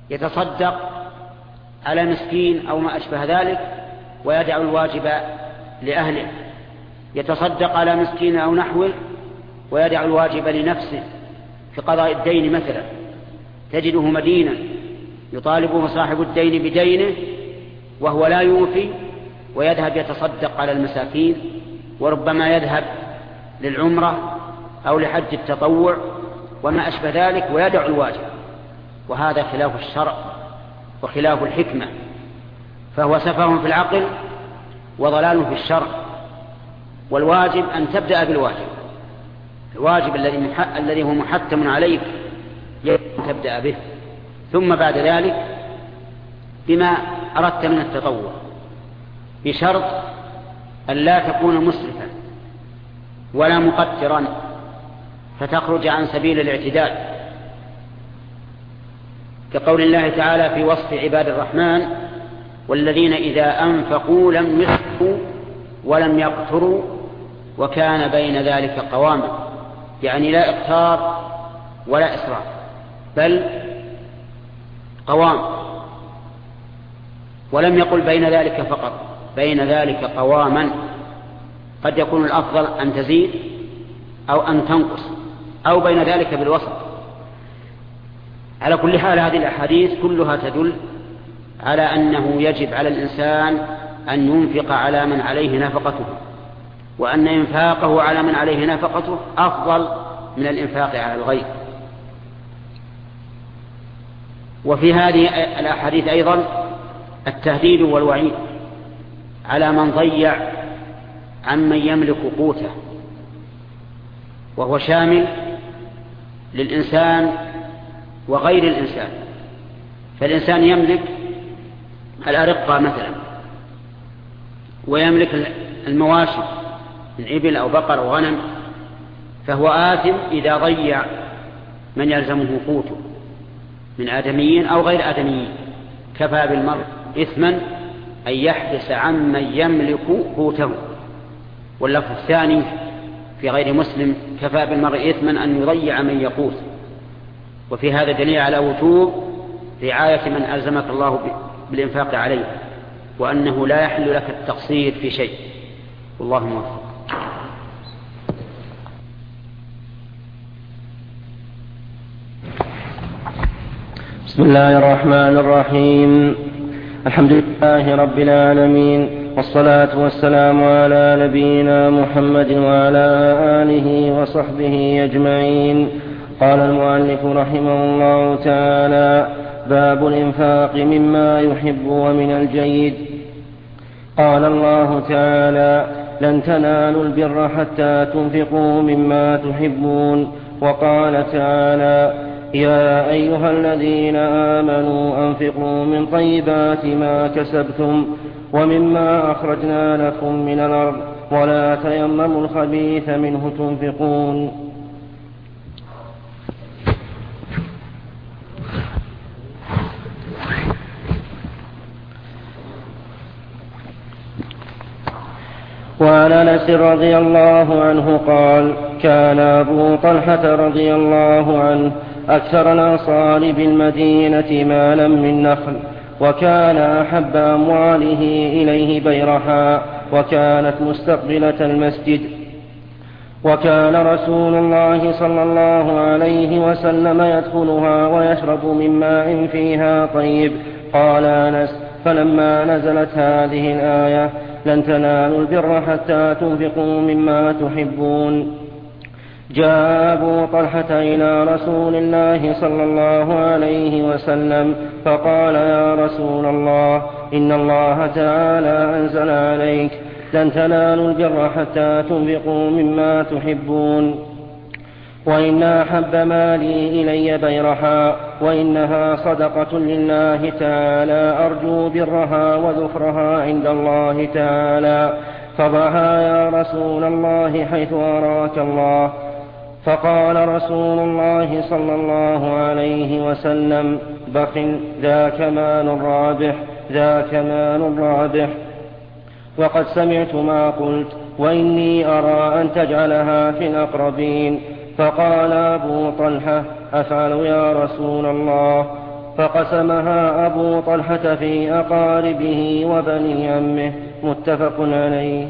يتصدق على مسكين أو ما أشبه ذلك ويدع الواجب لأهله، يتصدق على مسكين أو نحوه ويدع الواجب لنفسه في قضاء الدين مثلا، تجده مدينا يطالبه صاحب الدين بدينه وهو لا يوفي ويذهب يتصدق على المساكين، وربما يذهب للعمرة أو لحج التطوع وما أشبه ذلك ويدع الواجب، وهذا خلاف الشرع وخلاف الحكمة، فهو سفه في العقل وضلال في الشرع. والواجب أن تبدأ بالواجب، الواجب الذي هو محتم عليك تبدأ به، ثم بعد ذلك بما أردت من التطوع، بشرط أن لا تكون مسرفا ولا مقترا فتخرج عن سبيل الاعتدال، كقول الله تعالى في وصف عباد الرحمن: والذين إذا أنفقوا لم يسرفوا ولم يقتروا وكان بين ذلك قواما، يعني لا إقتار ولا إسراف بل قوام. ولم يقل بين ذلك فقط، بين ذلك قواما، قد يكون الأفضل أن تزيد أو أن تنقص أو بين ذلك بالوسط. على كل حال هذه الأحاديث كلها تدل على أنه يجب على الإنسان أن ينفق على من عليه نفقته، وأن إنفاقه على من عليه نفقته أفضل من الإنفاق على الغير. وفي هذه الأحاديث أيضا التهديد والوعيد على من ضيع عمن يملك قوته، وهو شامل للإنسان وغير الإنسان. فالإنسان يملك الأرقة مثلا، ويملك المواشي من إبل أو بقر أو غنم، فهو آثم إذا ضيع من يلزمه قوته من آدميين أو غير آدميين. كفى بالمرء إثما أن يحبس عمن يملك قوته. واللفظ الثاني في غير مسلم: كفى بالمرء إثما أن يضيع من يقوت. وفي هذا دليل على وجوب رعاية من ألزمك الله بالإنفاق عليه، وأنه لا يحل لك التقصير في شيء. والله موفق. بسم الله الرحمن الرحيم. الحمد لله رب العالمين، والصلاة والسلام على نبينا محمد وعلى آله وصحبه أجمعين. قال المؤلف رحمه الله تعالى: باب الإنفاق مما يحب ومن الجيد. قال الله تعالى: لن تنالوا البر حتى تنفقوا مما تحبون. وقال تعالى: يا أيها الذين آمنوا أنفقوا من طيبات ما كسبتم ومما أخرجنا لكم من الأرض ولا تيمموا الخبيث منه تنفقون. وعن أنس رضي الله عنه قال: كان أبو طلحة رضي الله عنه أكثر الأنصار بالمدينة مالا من نخل، وكان أحب أمواله إليه بيرحاء، وكانت مستقبلة المسجد. وكان رسول الله صلى الله عليه وسلم يدخلها ويشرب من ماء فيها طيب. قال أنس: فلما نزلت هذه الآية: لن تنالوا البر حتى تنفقوا مما تحبون، جاء أبو طلحة إلى رسول الله صلى الله عليه وسلم فقال: يا رسول الله، إن الله تعالى أنزل عليك: لن تنالوا البر حتى تنفقوا مما تحبون، وإن أحب مالي إلي بيرحاء، وإنها صدقة لله تعالى، أرجو برها وذخرها عند الله تعالى، فضعها يا رسول الله حيث أراك الله. فقال رسول الله صلى الله عليه وسلم: بخ، ذاك مال رابح، ذاك مال رابح. وقد سمعت ما قلت، وإني أرى أن تجعلها في الأقربين. فقال أبو طلحة: أفعل يا رسول الله. فقسمها أبو طلحة في أقاربه وبني عمه. متفق عليه.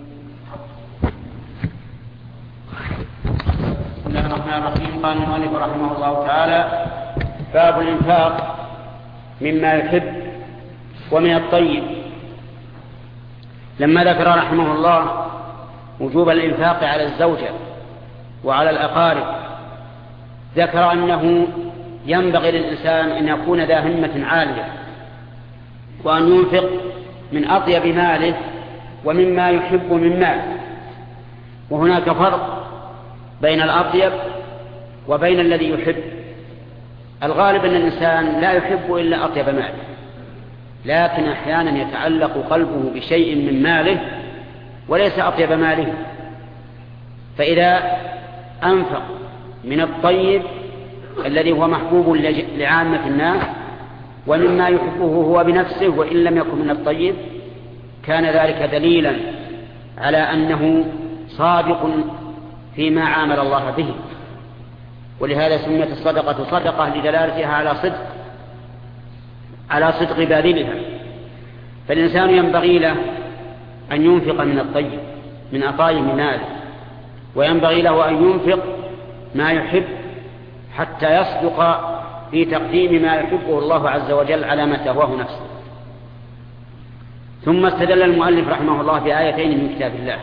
بسم الله الرحمن الرحيم. قال المؤلف رحمه الله تعالى: باب الإنفاق مما يحب ومن الطيب. لما ذكر رحمه الله وجوب الإنفاق على الزوجة وعلى الأقارب، ذكر أنه ينبغي للإنسان أن يكون ذا همة عالية، وأن ينفق من أطيب ماله ومما يحب من ماله. وهناك فرق بين الأطيب وبين الذي يحب. الغالب أن الإنسان لا يحب إلا أطيب ماله، لكن أحيانا يتعلق قلبه بشيء من ماله وليس أطيب ماله، فإذا أنفق من الطيب الذي هو محبوب لعامة الناس ومما يحبه هو بنفسه وإن لم يكن من الطيب، كان ذلك دليلا على أنه صادق فيما عامل الله به. ولهذا سميت الصدقة صدقة لدلالتها على صدق باذلها. فالإنسان ينبغي له أن ينفق من الطيب من أطايب ماله، وينبغي له أن ينفق ما يحب حتى يصدق في تقديم ما يحبه الله عز وجل على ما تهواه نفسه. ثم استدل المؤلف رحمه الله بآيتين من كتاب الله،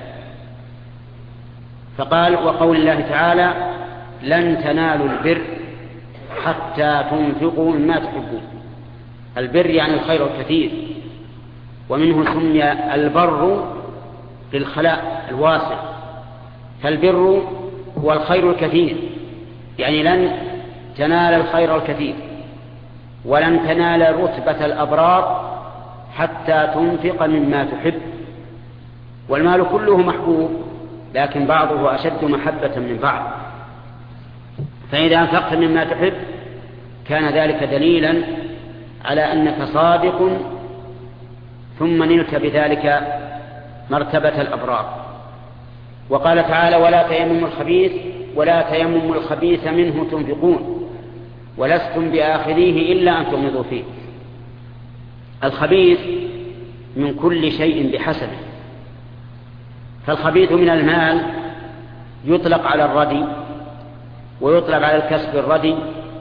فقال: وقول الله تعالى: لن تنالوا البر حتى تنفقوا مما تحبون. البر يعني الخير الكثير، ومنه سمي البر للخلاء الواسع. فالبر هو الخير الكثير، يعني لن تنال الخير الكثير ولن تنال رتبة الأبرار حتى تنفق مما تحب. والمال كله محبوب، لكن بعضه أشد محبة من بعض. فإذا أنفقت مما تحب كان ذلك دليلا على أنك صادق، ثم نلت بذلك مرتبة الأبرار. وقال تعالى: ولا تيمموا الخبيث منه تنفقون ولستم بآخذيه إلا أن تغمضوا فيه. الخبيث من كل شيء بحسبه. فالخبيث من المال يطلق على الردي، ويطلق على الكسب الردي،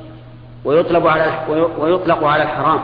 ويطلق على الحرام.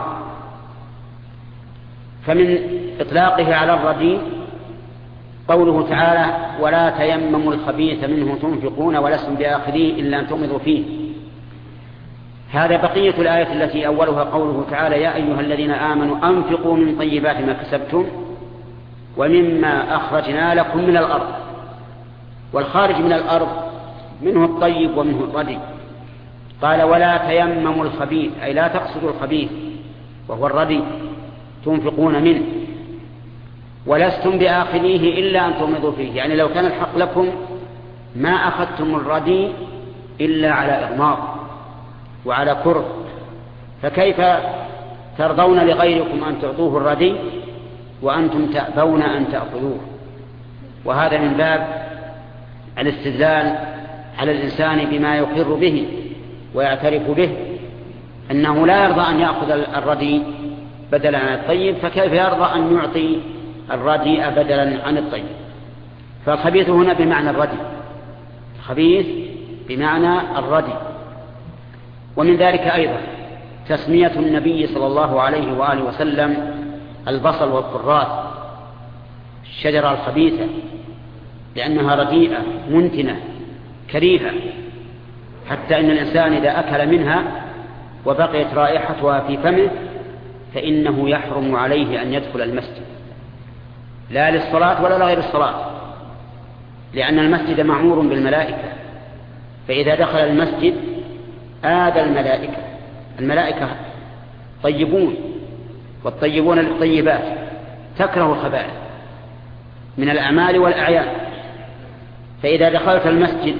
فمن إطلاقه على الردي قوله تعالى: ولا تيمموا الخبيث منه تنفقون ولستم بآخذيه إلا أن تغمضوا فيه. هذا بقية الآية التي أولها قوله تعالى: يا أيها الذين آمنوا أنفقوا من طيبات ما كسبتم ومما أخرجنا لكم من الأرض. والخارج من الأرض منه الطيب ومنه الردي. قال: ولا تيمموا الخبيث، أي لا تقصدوا الخبيث وهو الردي تنفقون منه، ولستم بآخذيه إلا أن تغمضوا فيه. يعني لو كان الحق لكم ما أخذتم الردي إلا على إغماض وعلى كره، فكيف ترضون لغيركم أن تعطوه الردي وأنتم تأبون أن تأخذوه؟ وهذا من باب الاستدلال على الإنسان بما يقر به ويعترف به، أنه لا يرضى أن يأخذ الردي بدلا عن الطيب، فكيف يرضى أن يعطي الردي بدلا عن الطيب؟ فالخبيث هنا بمعنى الردي، خبيث بمعنى الردي. ومن ذلك أيضا تسمية النبي صلى الله عليه وآله وسلم البصل والكراث الشجرة الخبيثة، لأنها رديئة منتنة كريهة، حتى إن الإنسان إذا أكل منها وبقيت رائحتها في فمه فإنه يحرم عليه أن يدخل المسجد، لا للصلاة ولا لغير الصلاة، لأن المسجد معمور بالملائكة، فإذا دخل المسجد آذى الملائكة. الملائكة طيبون، والطيبون للطيبات، تكره الخبائث من الأعمال والأعيان. فإذا دخلت المسجد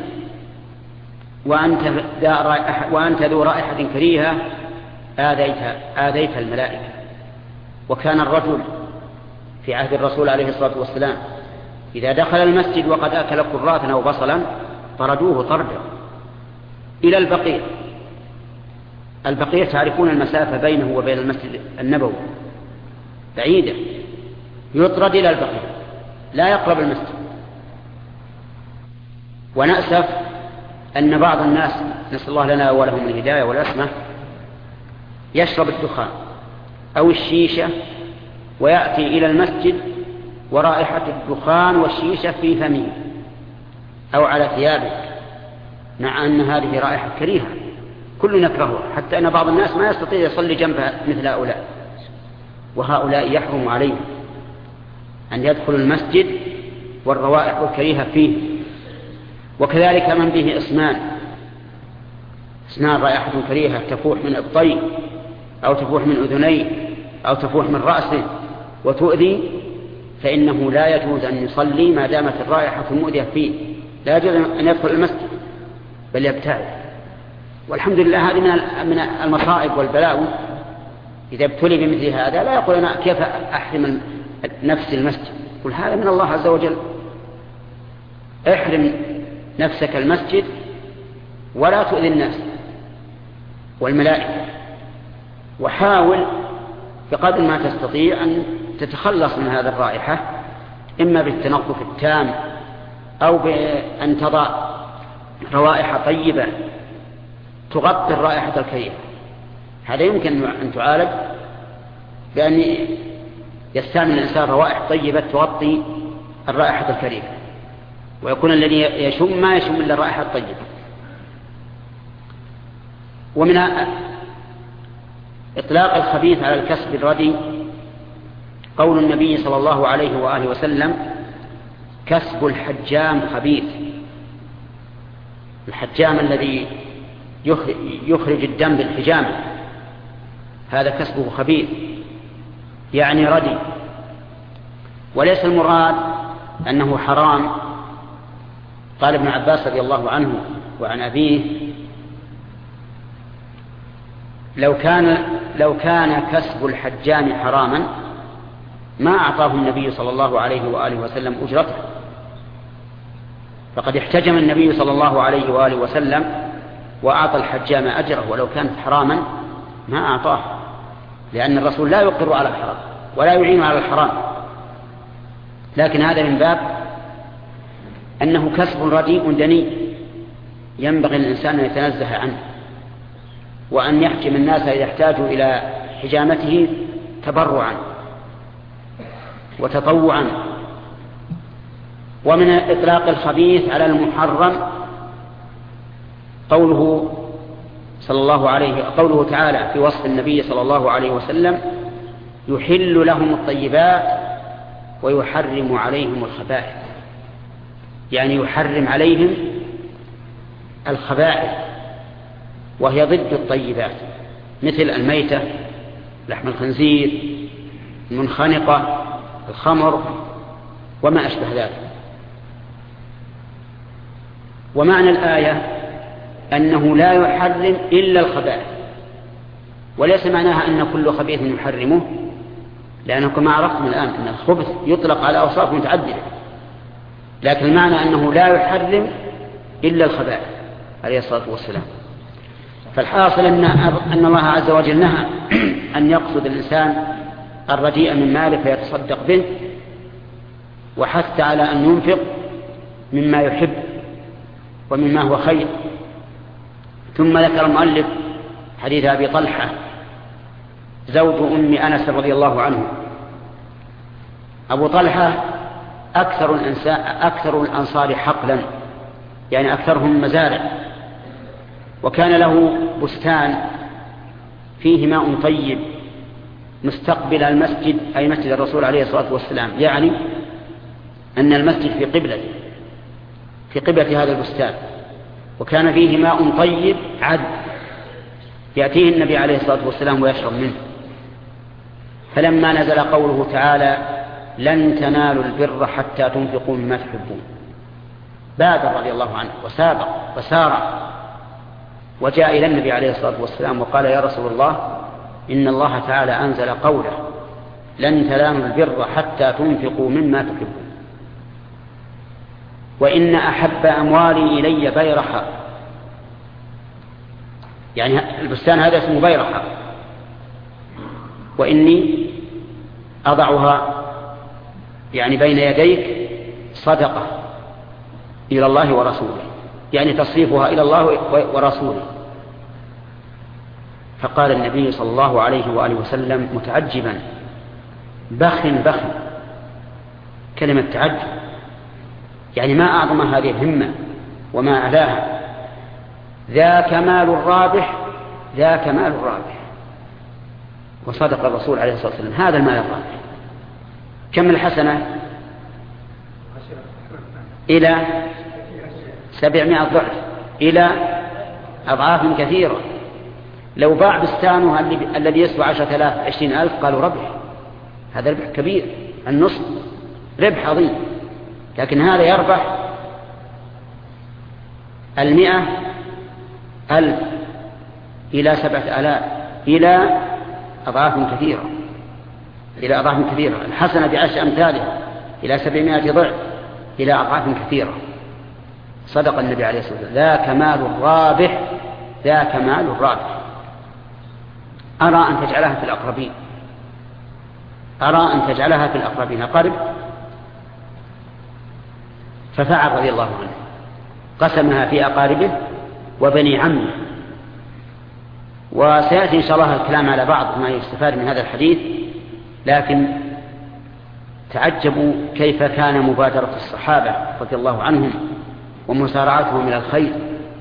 وأنت ذو رائحة كريهة آذيت الملائكة. وكان الرجل في عهد الرسول عليه الصلاة والسلام إذا دخل المسجد وقد أكل كراثا أو بصلا طردوه طردا إلى البقيع، البقيع تعرفون المسافة بينه وبين المسجد النبوي بعيدة، يطرد إلى البقيع لا يقرب المسجد. ونأسف أن بعض الناس، نسأل الله لنا ولهم الهداية والعصمة، يشرب الدخان أو الشيشة ويأتي إلى المسجد ورائحة الدخان والشيشة في فمه أو على ثيابه، مع أن هذه رائحة كريهة كل نكرهها، حتى أن بعض الناس ما يستطيع يصلي جنبها مثل هؤلاء. وهؤلاء يحرم عليهم أن يدخلوا المسجد والروائح الكريهة فيه. وكذلك من به إسنان رائحة كريهة تفوح من إبطيه أو تفوح من أذنيه أو تفوح من رأسه وتؤذي، فإنه لا يجوز أن يصلي ما دامت الرائحة المؤذية فيه، لا يجوز أن يدخل المسجد بل يبتعد. والحمد لله هذه من المصائب والبلاوي. إذا ابتلي بمثل هذا لا يقول أنا كيف أحرم نفس المسجد، قل هذا من الله عز وجل. احرم نفسك المسجد ولا تؤذي الناس والملائكة، وحاول بقدر ما تستطيع أن تتخلص من هذه الرائحة، إما بالتنظف التام أو بأن تضع روائح طيبة تغطي الرائحة الكريهة. هذا يمكن أن تعالج بأن يستعمل الإنسان روائح طيبة تغطي الرائحة الكريهة، ويكون الذي يشم ما يشم إلا الرائحة الطيبة. ومن إطلاق الخبيث على الكسب الردي قول النبي صلى الله عليه وآله وسلم: كسب الحجام خبيث. الحجام الذي يخرج الدم بالحجامة هذا كسبه خبيث، يعني ردي. وليس المراد أنه حرام. قال ابن عباس رضي الله عنه وعن أبيه: لو كان كسب الحجام حراما ما أعطاه النبي صلى الله عليه وآله وسلم أجرته. فقد احتجم النبي صلى الله عليه وآله وسلم وأعطى الحجام أجره، ولو كانت حراما ما أعطاه، لأن الرسول لا يقر على الحرام ولا يعين على الحرام. لكن هذا من باب أنه كسب رديء دني ينبغي الإنسان أن يتنزه عنه، وأن يحجم الناس إذا احتاجوا إلى حجامته تبرعا وتطوعا. ومن إطلاق الخبيث على المحرم قوله تعالى في وصف النبي صلى الله عليه وسلم: يحل لهم الطيبات ويحرم عليهم الخبائث، يعني يحرم عليهم الخبائث وهي ضد الطيبات، مثل الميتة، لحم الخنزير، المنخنقة، الخمر وما أشبه ذلك. ومعنى الآية أنه لا يحرم إلا الخبائث، وليس معناها أن كل خبيث يحرمه، لأنكم ما عرفتم الآن أن الخبث يطلق على أوصاف متعددة، لكن المعنى أنه لا يحرم إلا الخبائث عليه الصلاة والسلام. فالحاصل أن الله عز وجل نهى أن يقصد الإنسان الرديء من ماله فيتصدق به، وحث على أن ينفق مما يحب ومما هو خير. ثم ذكر المؤلف حديث أبي طلحة زوج أم أنس رضي الله عنه. أبو طلحة أكثر الأنصار حقلا، يعني أكثرهم مزارع، وكان له بستان فيه ماء طيب مستقبل المسجد، أي مسجد الرسول عليه الصلاة والسلام، يعني أن المسجد في قبلة هذا البستان، وكان فيه ماء طيب عذب يأتيه النبي عليه الصلاة والسلام ويشرب منه. فلما نزل قوله تعالى: لن تنالوا البر حتى تنفقوا مما تحبون، بادر رضي الله عنه وسابق وسارع وجاء إلى النبي عليه الصلاة والسلام وقال: يا رسول الله، إن الله تعالى أنزل قوله: لن تنالوا البر حتى تنفقوا مما تحبون، وإن أحب أموالي إلي بيرحا، يعني البستان هذا اسمه بيرحة، وإني أضعها يعني بين يديك صدقة إلى الله ورسوله، يعني تصريفها إلى الله ورسوله. فقال النبي صلى الله عليه وآله وسلم متعجبا: بخ بخ، كلمة تعجب، يعني ما أعظم هذه الهمة وما أعلاها. ذاك مال الرابح، ذاك مال الرابح. وصدق الرسول عليه الصلاة والسلام، هذا المال الرابح. كم الحسنة؟ إلى 700 ضعف، إلى أضعاف كثيرة. لو باع بستانه الذي يسوى 10,000 20,000 قالوا ربح، هذا ربح كبير، النصف ربح عظيم. لكن هذا يربح 100,000 إلى 7,000 إلى أضعاف كثيرة، إلى أضعاف كثيرة. الحسنة ب10 أمثالها إلى 700 ضعف إلى أضعاف كثيرة. صدق النبي عليه الصلاة والسلام: ذاك مال الرابح، ذاك مال الرابح. أرى أن تجعلها في الأقربين، أرى أن تجعلها في الأقربين أقرب. ففعل رضي الله عنه، قسمها في أقاربه وبني عمه. وسيأتي إن شاء الله الكلام على بعض ما يستفاد من هذا الحديث، لكن تعجبوا كيف كان مبادرة الصحابة رضي الله عنهم ومسارعتهم إلى الخير.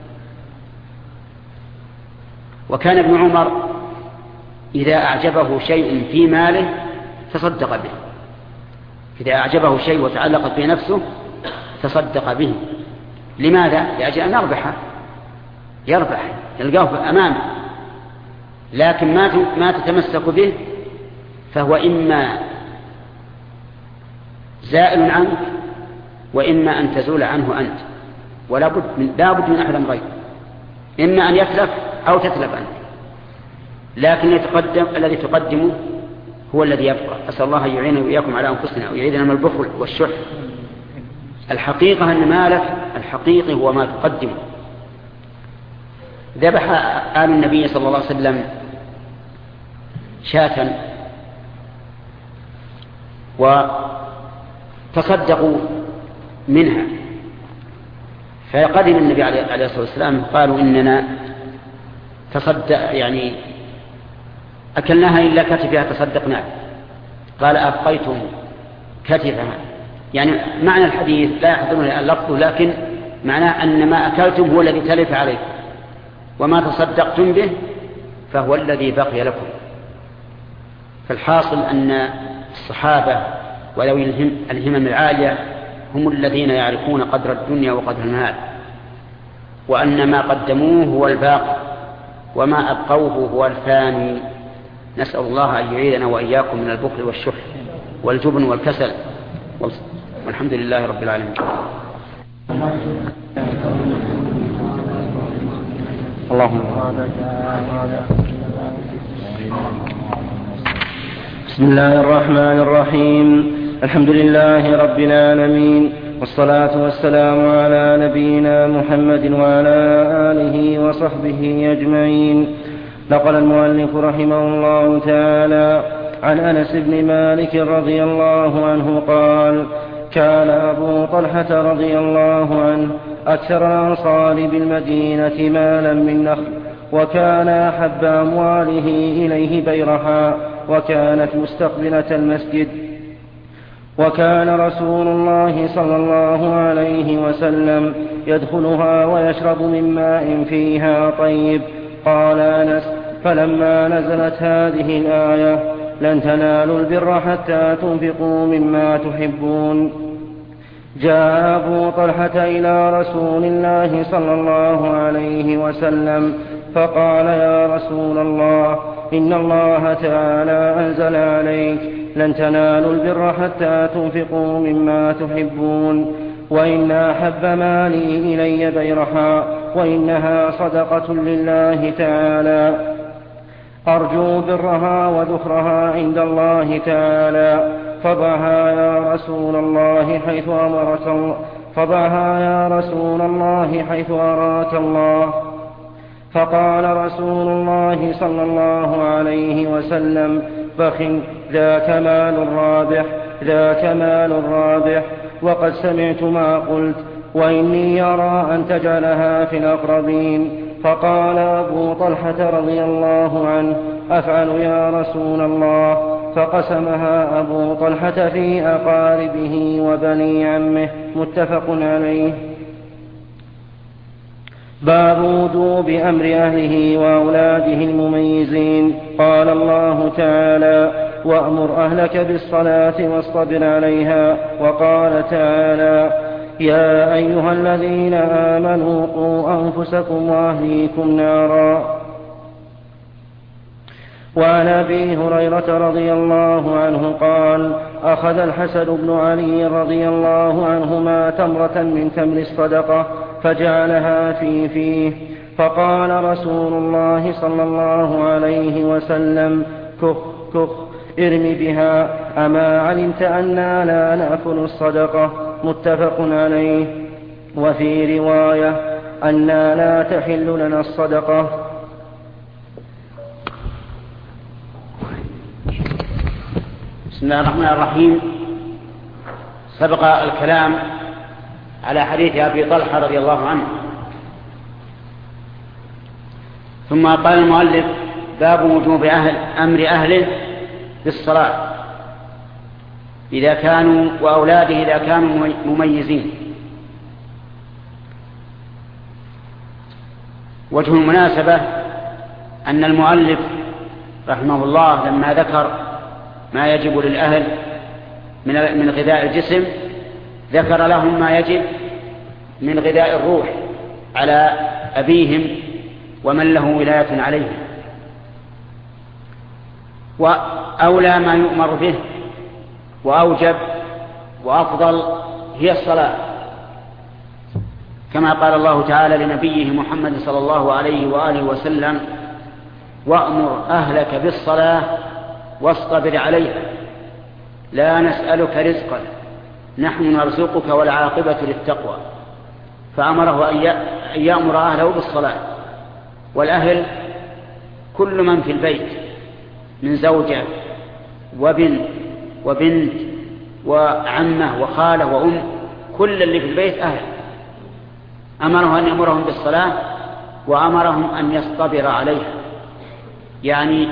وكان ابن عمر إذا أعجبه شيء في ماله تصدق به، إذا أعجبه شيء وتعلقت به نفسه تصدق به. لماذا؟ لأجل أن يربح يلقاه أمامه. لكن ما تتمسك به فهو إما زائل عنك وإما أن تزول عنه أنت، ولا بد من أحد غير، إما أن يتلف أو تتلف أنت. لكن الذي تقدمه هو الذي يبقى. أسأل الله أن يعيننا وإياكم على أنفسنا ويعيذنا من البخل والشح. الحقيقة أن مالك الحقيقي هو ما تقدمه. ذبح آل النبي صلى الله عليه وسلم شاة وتصدقوا منها، فقدم النبي عليه الصلاة والسلام قالوا إننا تصدق يعني أكلناها إلا كتفها تصدقنا. قال: أبقيتم كتفها، يعني معنى الحديث لا يحضرني اللفظ، لكن معناه أن ما أكلتم هو الذي تلف عليكم، وما تصدقتم به فهو الذي بقي لكم. فالحاصل أن الصحابة وذوي الهمم العالية هم الذين يعرفون قدر الدنيا وقدر المال، وأن ما قدموه هو الباقي وما أبقوه هو الفاني. نسأل الله أن يعيذنا وإياكم من البخل والشح والجبن والكسل، والحمد لله رب العالمين. اللهم بسم الله الرحمن الرحيم. الحمد لله رب العالمين، والصلاة والسلام على نبينا محمد وعلى آله وصحبه أجمعين. نقل المؤلف رحمه الله تعالى عن أنس بن مالك رضي الله عنه قال: كان أبو طلحة رضي الله عنه أكثر الأنصار بالمدينة مالا من نخل، وكان أحب أمواله إليه بيرحاء، وكانت مستقبلة المسجد. وكان رسول الله صلى الله عليه وسلم يدخلها ويشرب من ماء فيها طيب. قال أنس: فلما نزلت هذه الآية: لن تنالوا البر حتى تنفقوا مما تحبون، جاء أبو طلحة إلى رسول الله صلى الله عليه وسلم فقال: يا رسول الله، إن الله تعالى أنزل عليك: لن تنالوا البر حتى تنفقوا مما تحبون، وإن أحب مالي إلي بيرحاء، وإنها صدقة لله تعالى، أرجو برها وذخرها عند الله تعالى، فضعها يا رسول الله حيث أمرك الله، فضعها يا رسول الله حيث أراك الله. فقال رسول الله صلى الله عليه وسلم: بخ، ذاك مال رابح. وقد سمعت ما قلت، وإني أرى أن تجعلها في الأقربين. فقال أبو طلحة رضي الله عنه: أفعل يا رسول الله. فقسمها أبو طلحة في أقاربه وبني عمه. متفق عليه. باب وجوب أمر أهله وأولاده المميزين. قال الله تعالى: وأمر أهلك بالصلاة واصطبر عليها. وقال تعالى: يا أيها الذين آمنوا قوا أنفسكم وأهليكم نارا. وعن أبي هريرة رضي الله عنه قال: أخذ الحسن بن علي رضي الله عنهما تمرة من تمر الصدقة فجعلها في فيه، فقال رسول الله صلى الله عليه وسلم: كخ كخ، ارم بها، أما علمت أننا لا نأكل الصدقة. متفق عليه. وفي رواية: أننا لا تحل لنا الصدقة. بسم الله الرحمن الرحيم. سبق الكلام على حديث أبي طلحة رضي الله عنه، ثم قال المؤلف: باب وجوب أمر أهله بالصلاة إذا كانوا وأولاده إذا كانوا مميزين. وجه المناسبة أن المؤلف رحمه الله لما ذكر ما يجب للأهل من غذاء الجسم ذكر لهم ما يجب من غذاء الروح على أبيهم ومن له ولاية عليهم. وأولى ما يؤمر به وأوجب وأفضل هي الصلاة، كما قال الله تعالى لنبيه محمد صلى الله عليه وآله وسلم: وأمر أهلك بالصلاة واصطبر عليها لا نسألك رزقا نحن نرزقك والعاقبة للتقوى. فأمره أن يأمر أهله بالصلاة. والأهل كل من في البيت من زوجة وبنت وعمة وخالة وأم، كل اللي في البيت أهل. أمره أن يأمرهم بالصلاة وأمرهم أن يصطبر عليها، يعني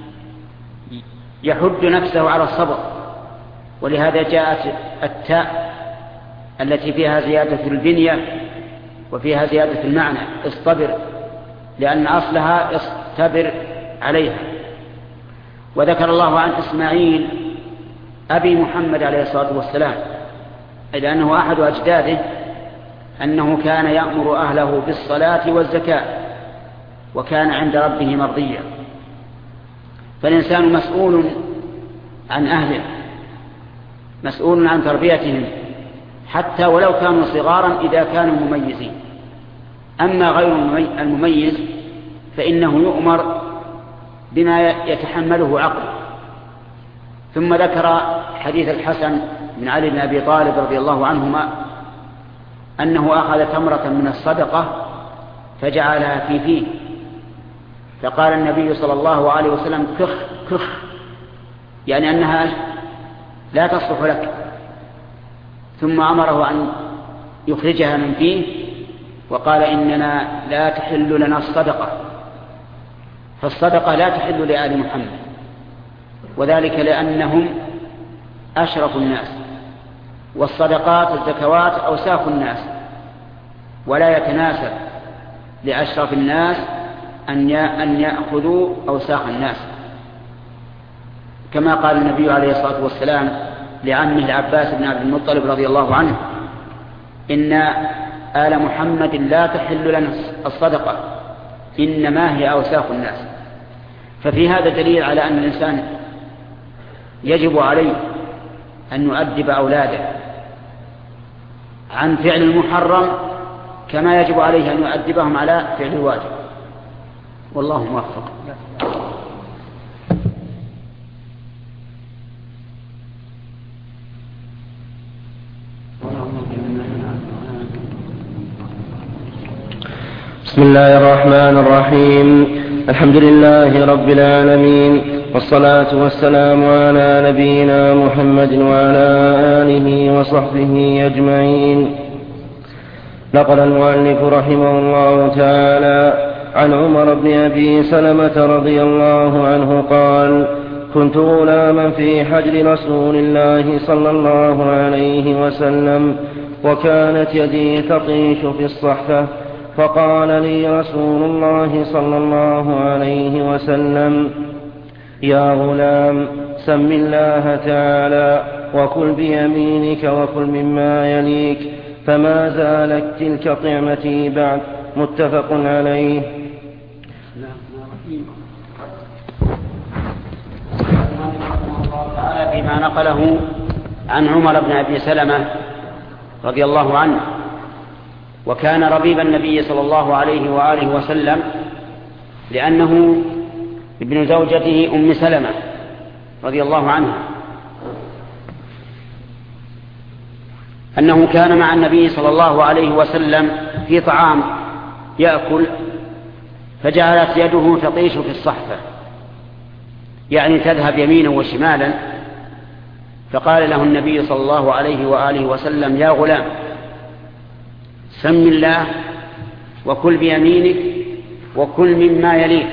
يحد نفسه على الصبر. ولهذا جاءت التاء التي فيها زيادة البنية وفيها زيادة المعنى اصطبر، لأن أصلها اصطبر عليها. وذكر الله عن إسماعيل أبي محمد عليه الصلاة والسلام، إذ أنه أحد أجداده، أنه كان يأمر أهله بالصلاة والزكاة وكان عند ربه مرضيا. فالإنسان مسؤول عن أهله، مسؤول عن تربيتهم، حتى ولو كانوا صغارا إذا كانوا مميزين. أما غير المميز فإنه يؤمر بما يتحمله عقله. ثم ذكر حديث الحسن بن علي بن أبي طالب رضي الله عنهما أنه أخذ تمرة من الصدقة فجعلها في فيه، فقال النبي صلى الله عليه وسلم: كخ كخ، يعني أنها لا تصلح لك. ثم أمره أن يخرجها من فيه وقال: إننا لا تحل لنا الصدقة. فالصدقة لا تحل لآل محمد، وذلك لأنهم أشرف الناس، والصدقات الزكوات أوساخ الناس، ولا يتناسب لأشرف الناس أن يأخذوا أوساخ الناس، كما قال النبي عليه الصلاة والسلام لعمه العباس بن عبد المطلب رضي الله عنه: إن آل محمد لا تحل لنا الصدقة إنما هي أوساخ الناس. ففي هذا دليل على أن الإنسان يجب عليه أن يؤدب أولاده عن فعل المحرم كما يجب عليه أن يؤدبهم على فعل الواجب. والله موفق. بسم الله الرحمن الرحيم. الحمد لله رب العالمين، والصلاة والسلام على نبينا محمد وعلى آله وصحبه أجمعين. نقل المؤلف رحمه الله تعالى عن عمر بن أبي سلمة رضي الله عنه قال: كنت غلاما في حجر رسول الله صلى الله عليه وسلم، وكانت يدي تطيش في الصحفة، فقال لي رسول الله صلى الله عليه وسلم: يا غلام، سم الله تعالى وكل بيمينك وكل مما يليك، فما زالت تلك طعمتي بعد. متفق عليه. فيما نقله عن عمر بن أبي سلمة رضي الله عنه، وكان ربيب النبي صلى الله عليه وآله وسلم، لأنه ابن زوجته أم سلمة رضي الله عنها، أنه كان مع النبي صلى الله عليه وسلم في طعام يأكل، فجعلت يده تطيش في الصحفة، يعني تذهب يمينا وشمالا، فقال له النبي صلى الله عليه وآله وسلم: يا غلام، سم الله وكل بيمينك وكل مما يليك.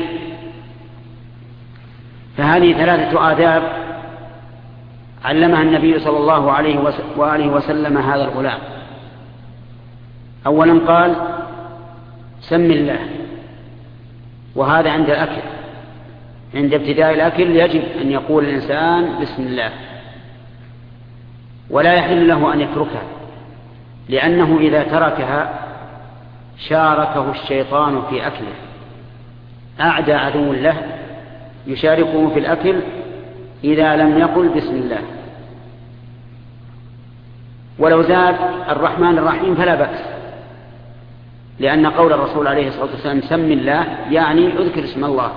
فهذه 3 آداب علمها النبي صلى الله عليه وآله وسلم هذا الغلام. أولا قال: سم الله، وهذا عند الأكل، عند ابتداء الأكل يجب أن يقول الإنسان بسم الله، ولا يحل له أن يتركها، لأنه إذا تركها شاركه الشيطان في أكله، أعدى عدو له يشاركه في الأكل إذا لم يقل بسم الله. ولو زاد الرحمن الرحيم فلا بأس، لأن قول الرسول عليه الصلاة والسلام سم الله يعني اذكر اسم الله.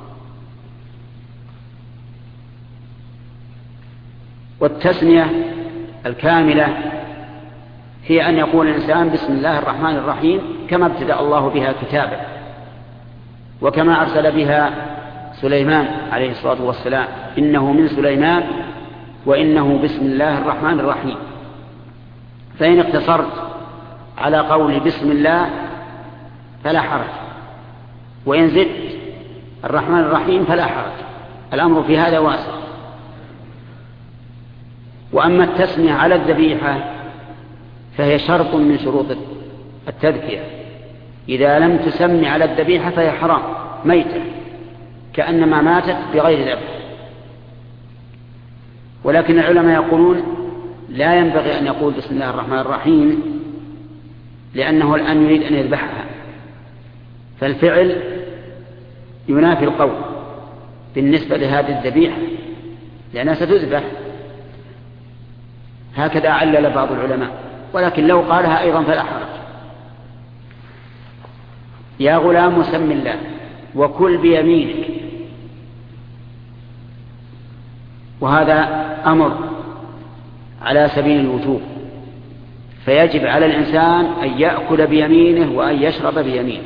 والتسمية الكاملة هي أن يقول الإنسان بسم الله الرحمن الرحيم كما ابتدأ الله بها كتابه، وكما أرسل بها سليمان عليه الصلاة والسلام: إنه من سليمان وإنه بسم الله الرحمن الرحيم. فإن اقتصرت على قول بسم الله فلا حرج، وإن زدت الرحمن الرحيم فلا حرج، الأمر في هذا واسع. وأما التسمية على الذبيحة فهي شرط من شروط التذكية، إذا لم تسمي على الذبيحة فهي حرام ميتة، كأنما ماتت بغير ذبح. ولكن العلماء يقولون لا ينبغي أن يقول بسم الله الرحمن الرحيم، لأنه الآن يريد أن يذبحها، فالفعل ينافي القول بالنسبة لهذه الذبيحة، لأنها ستذبح. هكذا علل بعض العلماء، ولكن لو قالها أيضا فلا حرج. يا غلام، سم الله وكل بيمينك، وهذا أمر على سبيل الوجوب، فيجب على الإنسان أن يأكل بيمينه وأن يشرب بيمينه،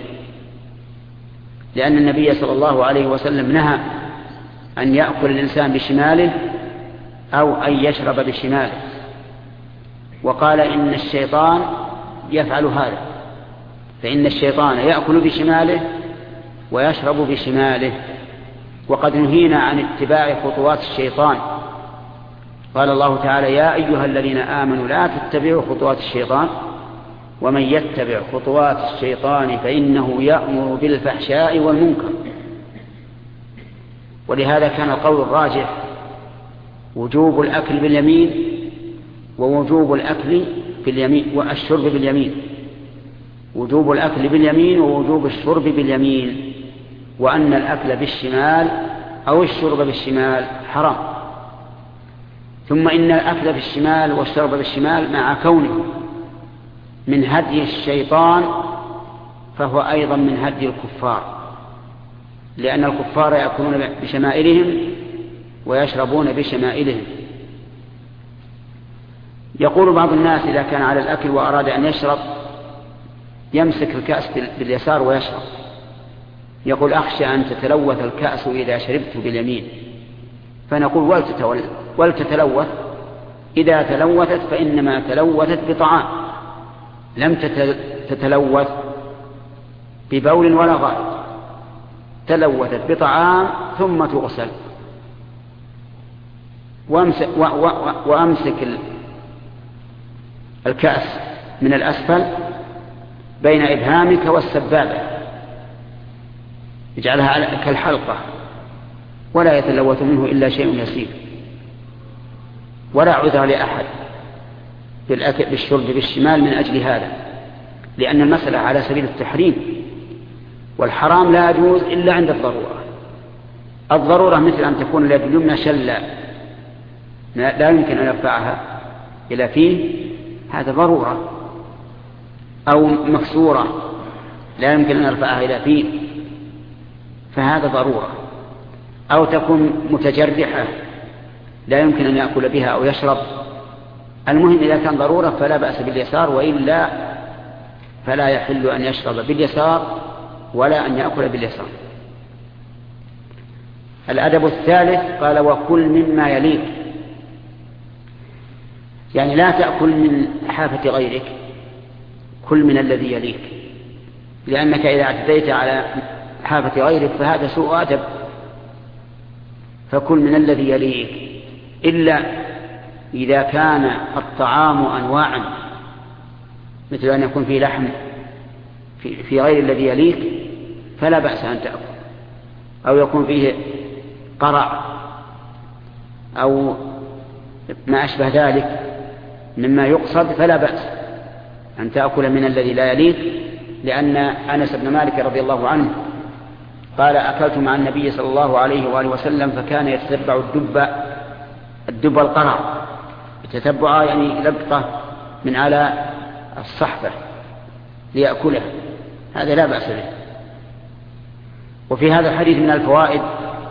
لأن النبي صلى الله عليه وسلم نهى أن يأكل الإنسان بشماله أو أن يشرب بشماله، وقال إن الشيطان يفعل هذا، فإن الشيطان يأكل بشماله ويشرب بشماله. وقد نهينا عن اتباع خطوات الشيطان، قال الله تعالى: يا أيها الذين آمنوا لا تتبعوا خطوات الشيطان ومن يتبع خطوات الشيطان فإنه يأمر بالفحشاء والمنكر. ولهذا كان القول الراجح وجوب الأكل باليمين ووجوب الأكل باليمين والشرب باليمين، وجوب الأكل باليمين ووجوب الشرب باليمين، وأن الأكل بالشمال أو الشرب بالشمال حرام. ثم إن الأكل بالشمال والشرب بالشمال مع كونه من هدي الشيطان فهو أيضا من هدي الكفار، لأن الكفار يأكلون بشمائلهم ويشربون بشمائلهم. يقول بعض الناس إذا كان على الأكل وأراد أن يشرب يمسك الكأس باليسار ويشرب، يقول أخشى أن تتلوث الكأس إذا شربت باليمين، فنقول ولتتلوث، إذا تلوثت فإنما تلوثت بطعام، لم تتلوث ببول ولا غائط، تلوثت بطعام ثم تغسل. وأمسك الكأس من الأسفل بين إبهامك والسبابة، اجعلها كالحلقة ولا يتلوث منه إلا شيء يسير، ولا عذر لأحد بالشرب بالشمال من أجل هذا، لأن المسألة على سبيل التحريم، والحرام لا يجوز إلا عند الضرورة. الضرورة مثل أن تكون اليد اليمنى شلة لا يمكن أن يرفعها إلى فيه، هذا ضرورة، أو مكسورة لا يمكن أن يرفعها إلى فيه، فهذا ضرورة، أو تكون متجرحة لا يمكن أن يأكل بها أو يشرب. المهم إذا كان ضرورة فلا بأس باليسار، وإلا فلا يحل أن يشرب باليسار ولا أن يأكل باليسار. الأدب الثالث قال وكل مما يليك، يعني لا تأكل من حافة غيرك، كل من الذي يليك، لأنك إذا اعتديت على حافة غيرك فهذا سوء أدب، فكل من الذي يليك، إلا إذا كان الطعام أنواعا، مثل أن يكون فيه لحم في غير الذي يليك فلا بأس أن تأكل، أو يكون فيه قرع أو ما أشبه ذلك مما يقصد فلا بأس أن تأكل من الذي لا يليك، لأن أنس بن مالك رضي الله عنه قال أكلت مع النبي صلى الله عليه وآله وسلم فكان يتتبع الدب القرع، يتتبع يعني لقطة من على الصحفة ليأكلها، هذا لا بأس به. وفي هذا الحديث من الفوائد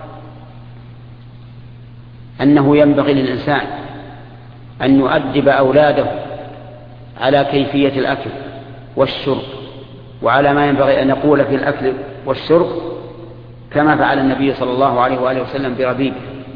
أنه ينبغي للإنسان أن يؤدب أولاده على كيفية الأكل والشرب، وعلى ما ينبغي أن يقول في الأكل والشرب، كما فعل النبي صلى الله عليه وآله وسلم بربيبه.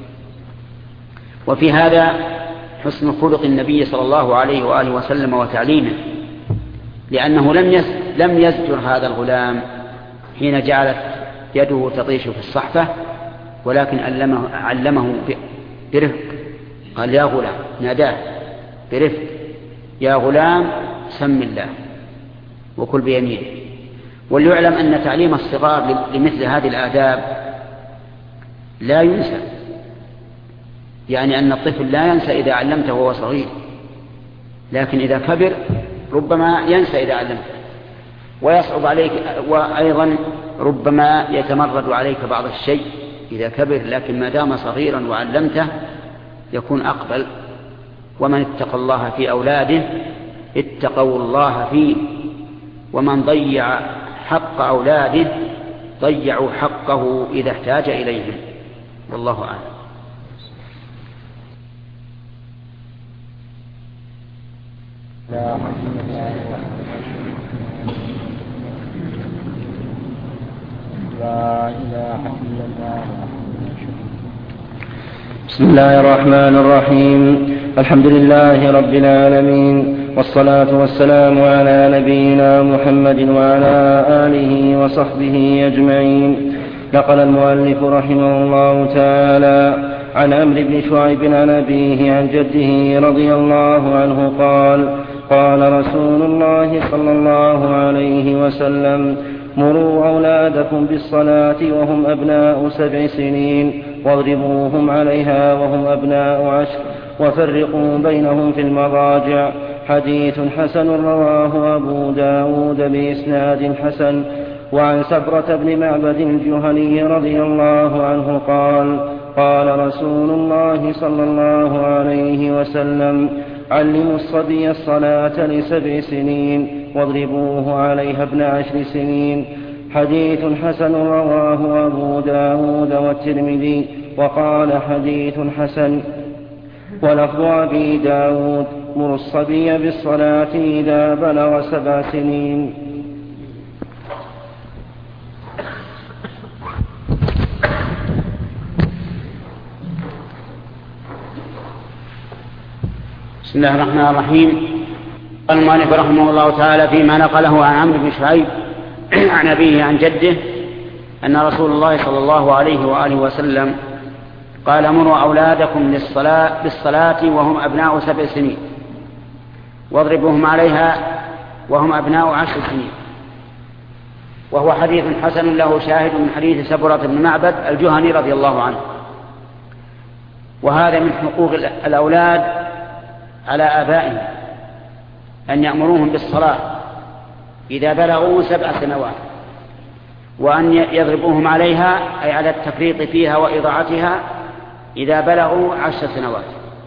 وفي هذا حسن خلق النبي صلى الله عليه وآله وسلم وتعليمه، لأنه لم يزجر هذا الغلام حين جعلت يده تطيش في الصحفة، ولكن علمه برفق، قال يا غلام، ناداه برفق يا غلام سم الله وكل بيمينه. وليعلم أن تعليم الصغار لمثل هذه الآداب لا ينسى، يعني أن الطفل لا ينسى إذا علمته وهو صغير، لكن إذا كبر ربما ينسى إذا علمته ويصعب عليك، وأيضا ربما يتمرد عليك بعض الشيء إذا كبر، لكن ما دام صغيرا وعلمته يكون أقبل. ومن اتقى الله في أولاده اتقوا الله فيه، ومن ضيع حق أولاده ضيعوا حقه إذا احتاج إليهم، والله أعلم. لا إله إلا الله. بسم الله الرحمن الرحيم. الحمد لله رب العالمين، والصلاة والسلام على نبينا محمد وعلى آله وصحبه أجمعين. نقل المؤلف رحمه الله تعالى عن عمرو بن شعيب عن أبيه عن جده رضي الله عنه قال: قال رسول الله صلى الله عليه وسلم: مروا أولادكم بالصلاة وهم أبناء 7 سنين، واضربوهم عليها وهم أبناء 10، وفرقوا بينهم في المضاجع. حديث حسن رواه أبو داود بإسناد حسن. وعن سبرة بن معبد الجهني رضي الله عنه قال: قال رسول الله صلى الله عليه وسلم: علموا الصبي الصلاة ل7 سنين، واضربوه عليها ابن 10 سنين. حديث حسن رواه أبو داود والترمذي، وقال حديث حسن. ولفظ أبي داود: مروا الصبي بالصلاة إذا بلغ 7 سنين. بسم الله الرحمن الرحيم. قال المؤلف رحمه الله تعالى فيما نقله عن عمرو بن شعيب عن أبيه عن جده أن رسول الله صلى الله عليه وآله وسلم قال: مروا أولادكم بالصلاة وهم أبناء 7 سنين واضربوهم عليها وهم أبناء 10 سنين. وهو حديث حسن له شاهد من حديث سبرة بن معبد الجهني رضي الله عنه. وهذا من حقوق الأولاد على آبائهم أن يأمروهم بالصلاة إذا بلغوا 7 سنوات، وأن يضربوهم عليها أي على التفريط فيها وإضاعتها إذا بلغوا 10 سنوات،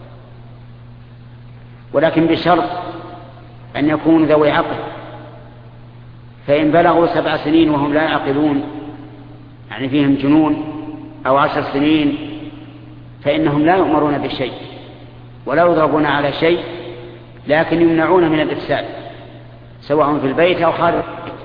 ولكن بشرط أن يكونوا ذوي عقل. فإن بلغوا 7 سنين وهم لا يعقلون، يعني فيهم جنون، أو 10 سنين، فإنهم لا يؤمرون بالشيء ولا يضربون على شيء، لكن يمنعون من الإفساد سواء في البيت أو خارج البيت.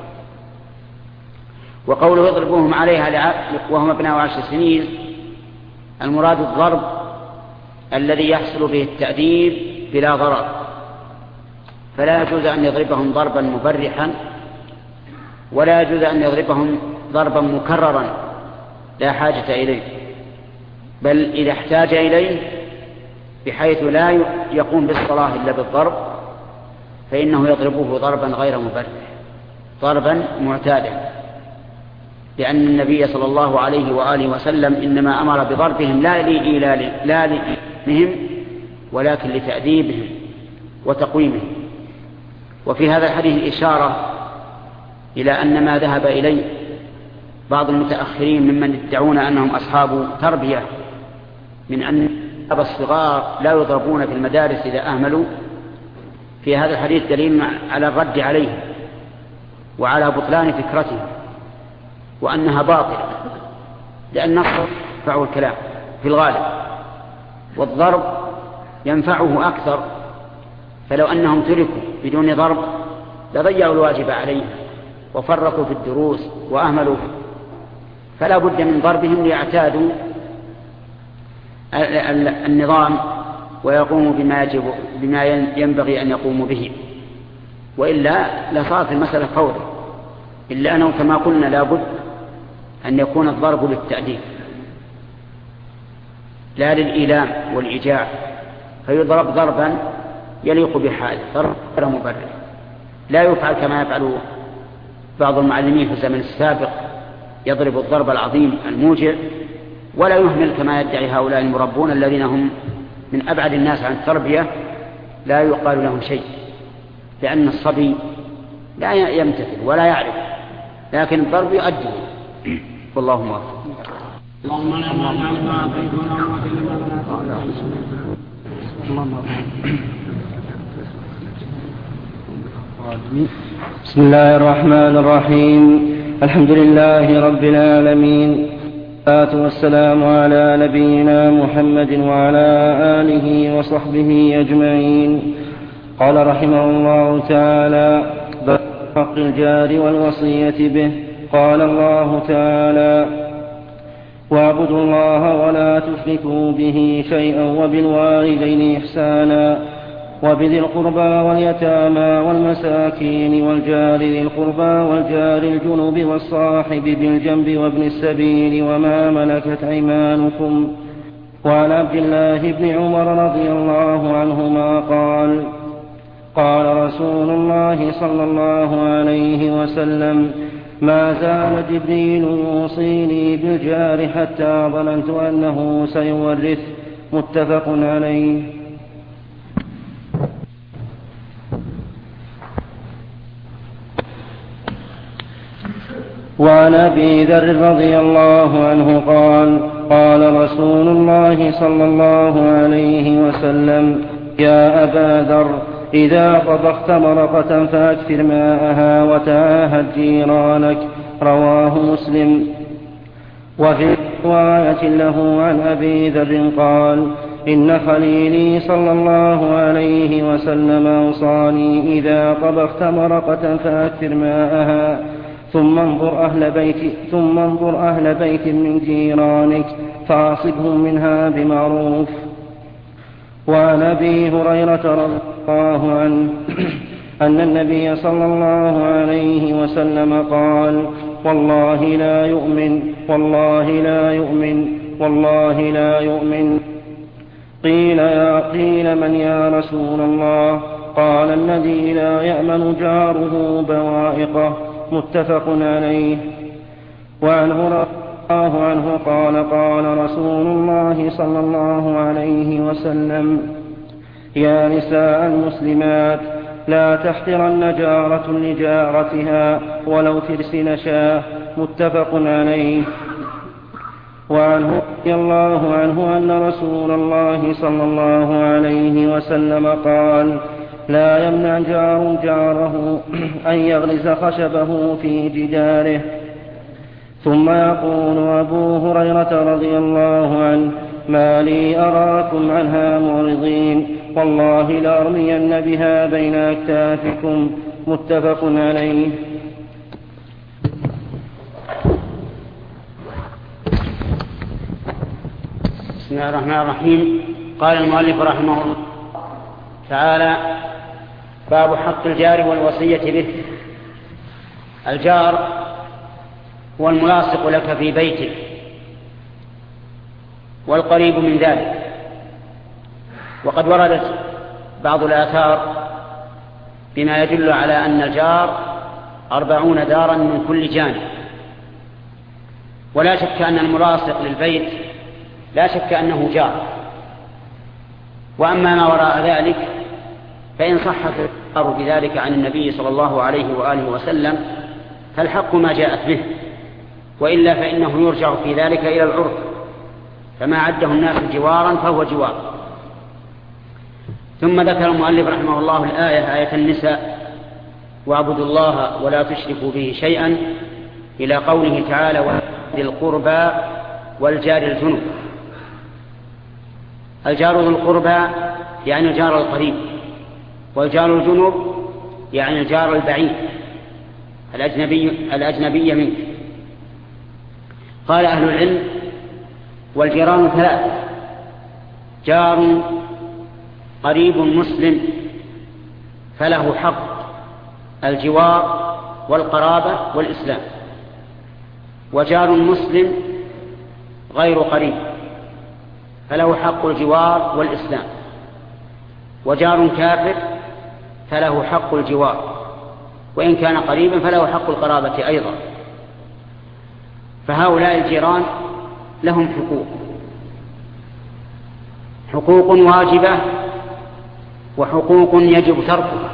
وقوله يضربوهم عليها وهم ابناء 10 سنين، المراد الضرب الذي يحصل به التأديب بلا ضرر، فلا يجوز أن يضربهم ضربا مبرحا، ولا يجوز أن يضربهم ضربا مكررا لا حاجة إليه، بل إذا احتاج إليه بحيث لا يقوم بالصلاة إلا بالضرب فإنه يضربه ضربا غير مبرح، ضربا معتادا، لأن النبي صلى الله عليه وآله وسلم إنما أمر بضربهم لا لإيلانهم ولكن لتأديبهم وتقويمهم. وفي هذا الحديث إشارة إلى أن ما ذهب إليه بعض المتأخرين ممن يدعون أنهم أصحاب تربية من أن الصغار لا يضربون في المدارس إذا أهملوا، في هذا الحديث دليل على الرد عليه وعلى بطلان فكرته، وأنها باطلة، لأن النصر ينفعه الكلام في الغالب، والضرب ينفعه أكثر. فلو أنهم تركوا بدون ضرب لضيعوا الواجب عليهم وفرقوا في الدروس وأهملوا، فلا بد من ضربهم ليعتادوا النظام ويقوموا بما ينبغي أن يقوموا به، وإلا لصارت المسألة فوضى. إلا أنه كما قلنا لا بد أن يكون الضرب للتأديب لا للإيلام والإيجاع، فيضرب ضربا يليق بحاله، ضرب غير مبرر، لا يفعل كما يفعل بعض المعلمين في الزمن السابق، يضرب الضرب العظيم الموجع، ولا يهمل كما يدعي هؤلاء المربون الذين هم من أبعد الناس عن التربية، لا يقال لهم شيء، لأن الصبي لا يمتثل ولا يعرف، لكن الضرب يؤدي. والله موفق. اللهم لا مانع لما أعطيتنا بسم الله الرحمن الرحيم. الحمد لله رب العالمين، والصلاة والسلام على نبينا محمد وعلى آله وصحبه أجمعين. قال رحمه الله تعالى: باب حق الجار والوصية به. قال الله تعالى: واعبدوا الله ولا تشركوا به شيئا وبالوالدين إحسانا وبذي القربى واليتامى والمساكين والجار ذي القربى والجار الجنب والصاحب بالجنب وابن السبيل وما ملكت أيمانكم. وعن عبد الله بن عمر رضي الله عنهما قال: قال رسول الله صلى الله عليه وسلم: ما زال جبريل يوصيني بالجار حتى ظننت أنه سيورث. متفق عليه. وعن أبي ذر رضي الله عنه قال: قال رسول الله صلى الله عليه وسلم: يا أبا ذر، إذا طبخت مرقة فأكثر ماءها وتعاهد جيرانك. رواه مسلم. وفي رواية له عن أبي ذر قال: إن خليلي صلى الله عليه وسلم أوصاني إذا طبخت مرقة فأكثر ماءها ثم انظر أهل بيت من جيرانك فأصبهم منها بمعروف. وعن أبي هريرة رضي الله عنه أن النبي صلى الله عليه وسلم قال: والله لا يؤمن، والله لا يؤمن، والله لا يؤمن. قيل من يا رسول الله؟ قال: الذي لا يأمن جاره بوائقه. متفق عليه. وعنه رضي الله عنه قال: قال رسول الله صلى الله عليه وسلم: يا نساء المسلمات، لا تحقرن جارة لجارتها ولو فرس نشاه. متفق عليه. وعنه رضي الله عنه أن رسول الله صلى الله عليه وسلم قال: لا يمنع جار جاره أن يغرز خشبه في جداره. ثم يقول أبو هريرة رضي الله عنه: ما لي أراكم عنها معرضين، والله لأرمين بها بين أكتافكم. متفق عليه. بسم الله الرحمن الرحيم. قال المؤلف رحمه الله تعالى: باب حق الجار والوصية به. الجار هو الملاصق لك في بيتك، والقريب من ذلك. وقد وردت بعض الآثار بما يدل على أن الجار 40 دارا من كل جانب. ولا شك أن الملاصق للبيت لا شك أنه جار. وأما ما وراء ذلك فإن صح الخبر بذلك عن النبي صلى الله عليه وآله وسلم فالحق ما جاءت به، وإلا فإنه يرجع في ذلك إلى العرف، فما عده الناس جوارا فهو جوار. ثم ذكر المؤلف رحمه الله الآية، آية النساء: واعبدوا الله ولا تشركوا به شيئا، إلى قوله تعالى: وذي القربى والجار الجنب. الجار ذو القربى يعني الجار القريب، والجار الجنب يعني الجار البعيد الأجنبي منك. قال أهل العلم: والجيران 3: جار قريب مسلم فله حق الجوار والقرابة والإسلام، وجار مسلم غير قريب فله حق الجوار والإسلام، وجار كافر فله حق الجوار، وإن كان قريبا فله حق القرابة أيضا. فهؤلاء الجيران لهم حقوق واجبة وحقوق يجب تركها.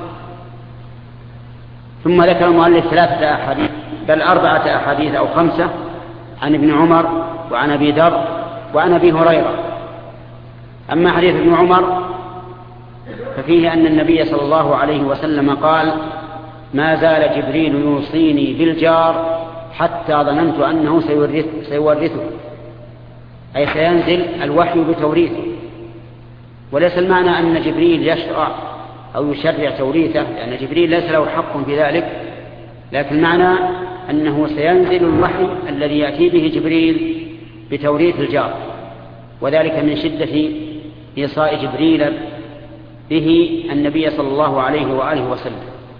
ثم ذكر المؤلف 3 أحاديث، بل 4 أحاديث أو 5 عن ابن عمر وعن أبي ذر وعن أبي هريرة. أما حديث ابن عمر ففيه أن النبي صلى الله عليه وسلم قال: ما زال جبريل يوصيني بالجار حتى ظننت أنه سيورثه، أي سينزل الوحي بتوريثه. وليس المعنى أن جبريل يشرع أو يشرع توريثه، لأن جبريل ليس له حق في ذلك، لكن معنى أنه سينزل الوحي الذي يأتي به جبريل بتوريث الجار، وذلك من شدة إيصاء جبريل به النبي صلى الله عليه وآله وسلم.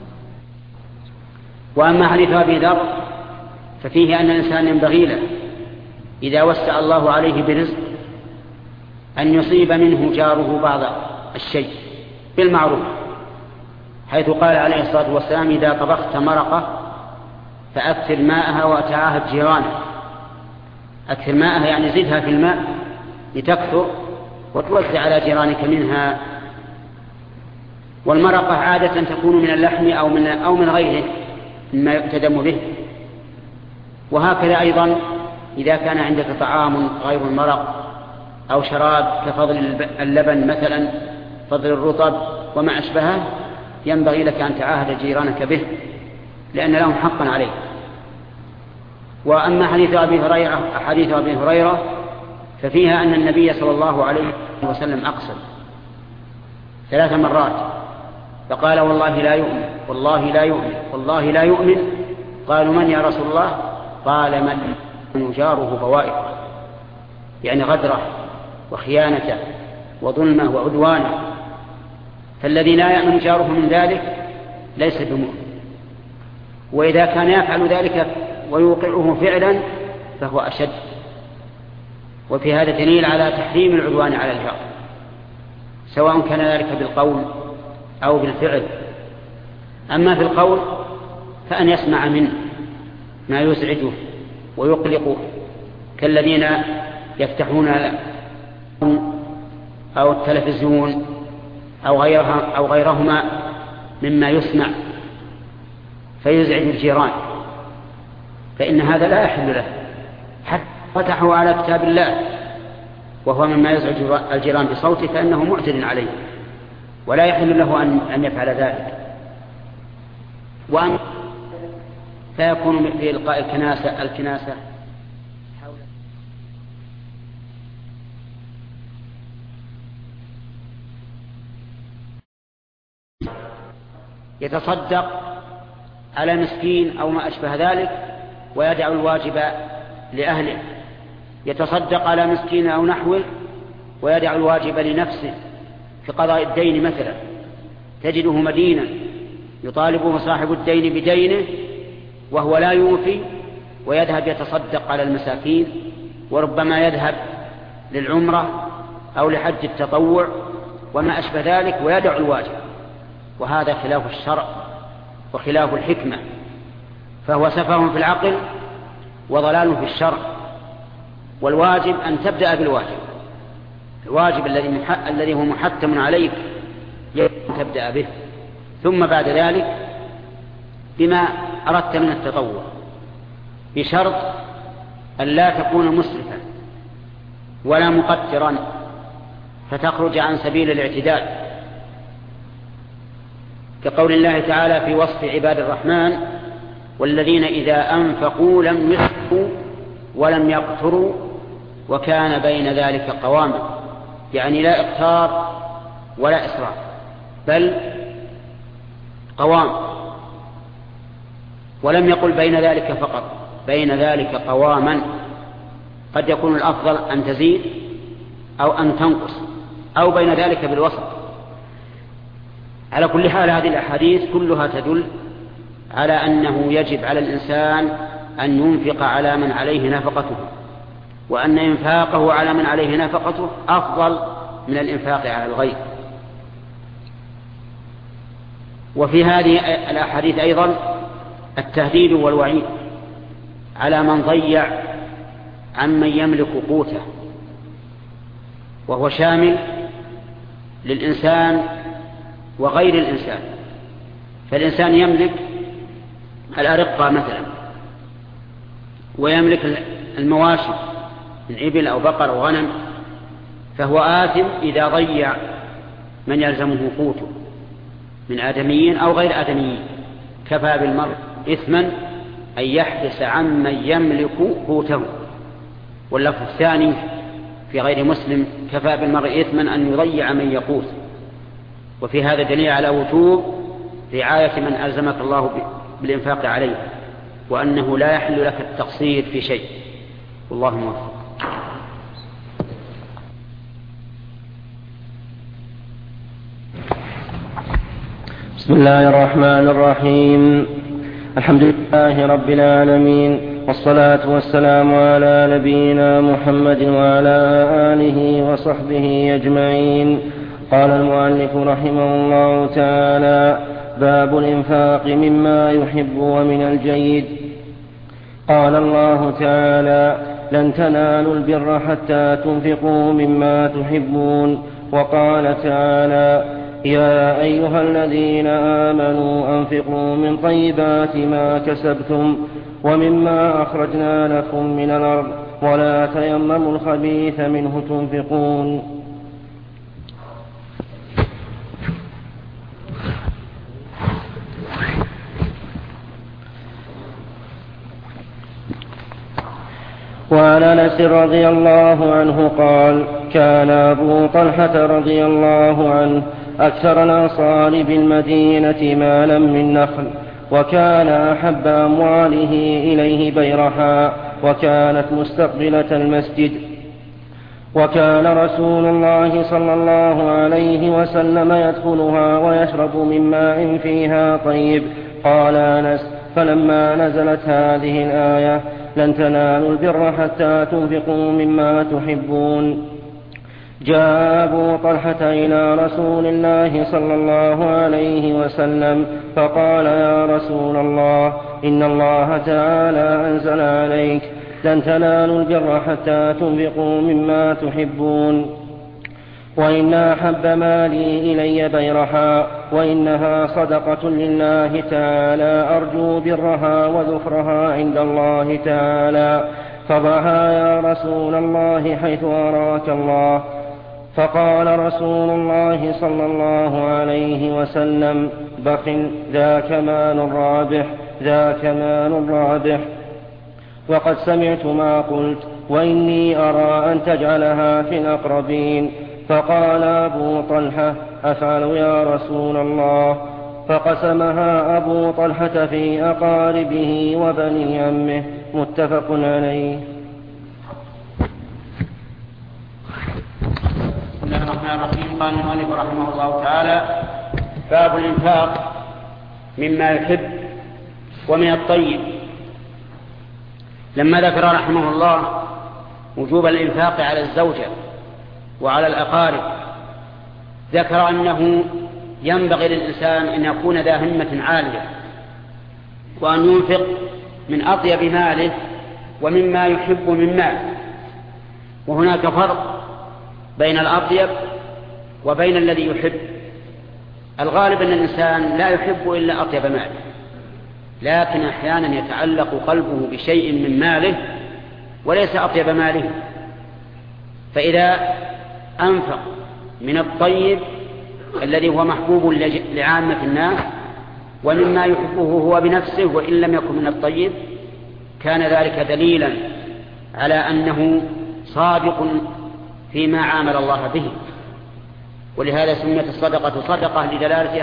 وأما حديث أبي ذر ففيه أن الإنسان ينبغي له إذا وسع الله عليه برزق أن يصيب منه جاره بعض الشيء بالمعروف، حيث قال عليه الصلاة والسلام: إذا طبخت مرقة فأكثر ماءها وتعاهد جيرانك. أكثر ماءها يعني زدها في الماء لتكثر وتوزع على جيرانك منها. والمرقة عادة تكون من اللحم أو من غيره مما يقتدم به. وهكذا أيضا إذا كان عندك طعام غير المرق أو شراب كفضل اللبن مثلا، فضل الرطب وما أشبهه، ينبغي لك أن تعاهد جيرانك به لأن لهم حقا عليه. وأما حديث أبي هريرة ففيها أن النبي صلى الله عليه وسلم أقسم 3 مرات فقال: والله لا يؤمن، والله لا يؤمن، والله لا يؤمن. قالوا: من يا رسول الله؟ قال: من جاره بوائق، يعني غدره وخيانته وظلمه وعدوانه، فالذي لا يأمن جاره من ذلك ليس بمؤمن، وإذا كان يفعل ذلك ويوقعه فعلا فهو أشد. وفي هذا دليل على تحريم العدوان على الجار، سواء كان ذلك بالقول أو بالفعل. أما في القول فأن يسمع منه ما يزعجه ويقلقه، كالذين يفتحون أو التلفزيون أو غيرهما مما يسمع فيزعج الجيران، فإن هذا لا يحل له، حتى فتحوا على كتاب الله وهو مما يزعج الجيران بصوته فإنه معتد عليه ولا يحل له أن يفعل ذلك. وأن فيكون في إلقاء الكناسة يتصدق على مسكين أو ما أشبه ذلك ويدع الواجب لأهله، يتصدق على مسكين أو نحوه ويدع الواجب لنفسه في قضاء الدين مثلا، تجده مدينا يطالبه صاحب الدين بدينه وهو لا يوفي، ويذهب يتصدق على المساكين، وربما يذهب للعمرة أو لحج التطوع وما أشبه ذلك ويدع الواجب، وهذا خلاف الشرع وخلاف الحكمة، فهو سفه في العقل وضلال في الشرع. والواجب أن تبدأ بالواجب، الواجب الذي هو محتم عليك تبدأ به، ثم بعد ذلك بما أردت من التطوع، بشرط أن لا تكون مسرفا ولا مقترا فتخرج عن سبيل الاعتدال، كقول الله تعالى في وصف عباد الرحمن: والذين إذا أنفقوا لم يسرفوا ولم يقتروا وكان بين ذلك قواما، يعني لا إقتار ولا إسراف بل قوام. ولم يقل بين ذلك فقط، بين ذلك قواما، قد يكون الأفضل أن تزيد أو أن تنقص أو بين ذلك بالوسط. على كل حال هذه الأحاديث كلها تدل على أنه يجب على الإنسان أن ينفق على من عليه نفقته، وأن إنفاقه على من عليه نفقته أفضل من الإنفاق على الغير. وفي هذه الأحاديث أيضا التهديد والوعيد على من ضيع عمن يملك قوته، وهو شامل للإنسان وغير الإنسان. فالإنسان يملك الأرقة مثلا، ويملك المواشي من إبل أو بقر أو غنم، فهو آثم إذا ضيع من يلزمه قوته من آدميين أو غير آدميين. كفى بالمرء إثما أن يحدث عمن يملك قوته. واللفظ الثاني في غير مسلم: كفى بالمرء إثما أن يضيع من يقوت. وفي هذا دليل على وجوب رعاية من ألزمك الله بالإنفاق عليه، وأنه لا يحل لك التقصير في شيء. والله موفق. بسم الله الرحمن الرحيم. الحمد لله رب العالمين، والصلاة والسلام على نبينا محمد وعلى آله وصحبه أجمعين. قال المؤلف رحمه الله تعالى: باب الإنفاق مما يحب ومن الجيد. قال الله تعالى: لن تنالوا البر حتى تنفقوا مما تحبون. وقال تعالى: يا أيها الذين آمنوا أنفقوا من طيبات ما كسبتم ومما أخرجنا لكم من الأرض ولا تيمموا الخبيث منه تنفقون. وعن أنس رضي الله عنه قال: كان أبو طلحة رضي الله عنه أكثر الأنصار بالمدينة مالا من نخل، وكان أحب أمواله إليه بيرحاء، وكانت مستقبلة المسجد. وكان رسول الله صلى الله عليه وسلم يدخلها ويشرب من ماء فيها طيب. قال أنس: فلما نزلت هذه الآية: لن تنالوا البر حتى تنفقوا مما تحبون، جاء أبو طلحة إلى رسول الله صلى الله عليه وسلم فقال: يا رسول الله، إن الله تعالى أنزل عليك: لن تنالوا البر حتى تنفقوا مما تحبون، وإن أحب مالي إلي بيرحاء، وإنها صدقة لله تعالى، أرجو برها وذخرها عند الله تعالى، فضعها يا رسول الله حيث أراك الله. فقال رسول الله صلى الله عليه وسلم: بخ، ذاك مال رابح، ذاك مال رابح. وقد سمعت ما قلت، وإني أرى أن تجعلها في الأقربين. فقال أبو طلحة: أفعل يا رسول الله. فقسمها أبو طلحة في أقاربه وبني عمه. متفق عليه. بسم الله الرحمن الرحيم. قال المؤلف رحمه الله تعالى: باب الإنفاق مما يحب ومن الطيب. لما ذكر رحمه الله وجوب الإنفاق على الزوجة وعلى الأقارب، ذكر أنه ينبغي للإنسان أن يكون ذا همة عالية، وأن ينفق من أطيب ماله ومما يحب من مال. وهناك فرق بين الأطيب وبين الذي يحب. الغالب أن الإنسان لا يحب إلا أطيب ماله، لكن أحيانا يتعلق قلبه بشيء من ماله وليس أطيب ماله، فإذا أنفق من الطيب الذي هو محبوب لعامة الناس ومما يحبه هو بنفسه وإن لم يكن من الطيب، كان ذلك دليلا على أنه صادق فيما عامل الله به. ولهذا سميت الصدقة صدقة لدلالتها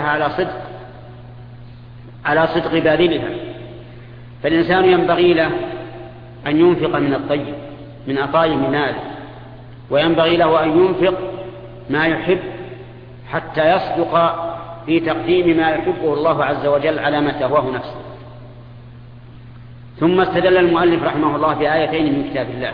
على صدق باذلها. فالإنسان ينبغي له أن ينفق من الطيب من أطايب ماله، وينبغي له أن ينفق ما يحب حتى يصدق في تقديم ما يحبه الله عز وجل على ما تهواه نفسه. ثم استدل المؤلف رحمه الله بآيتين من كتاب الله،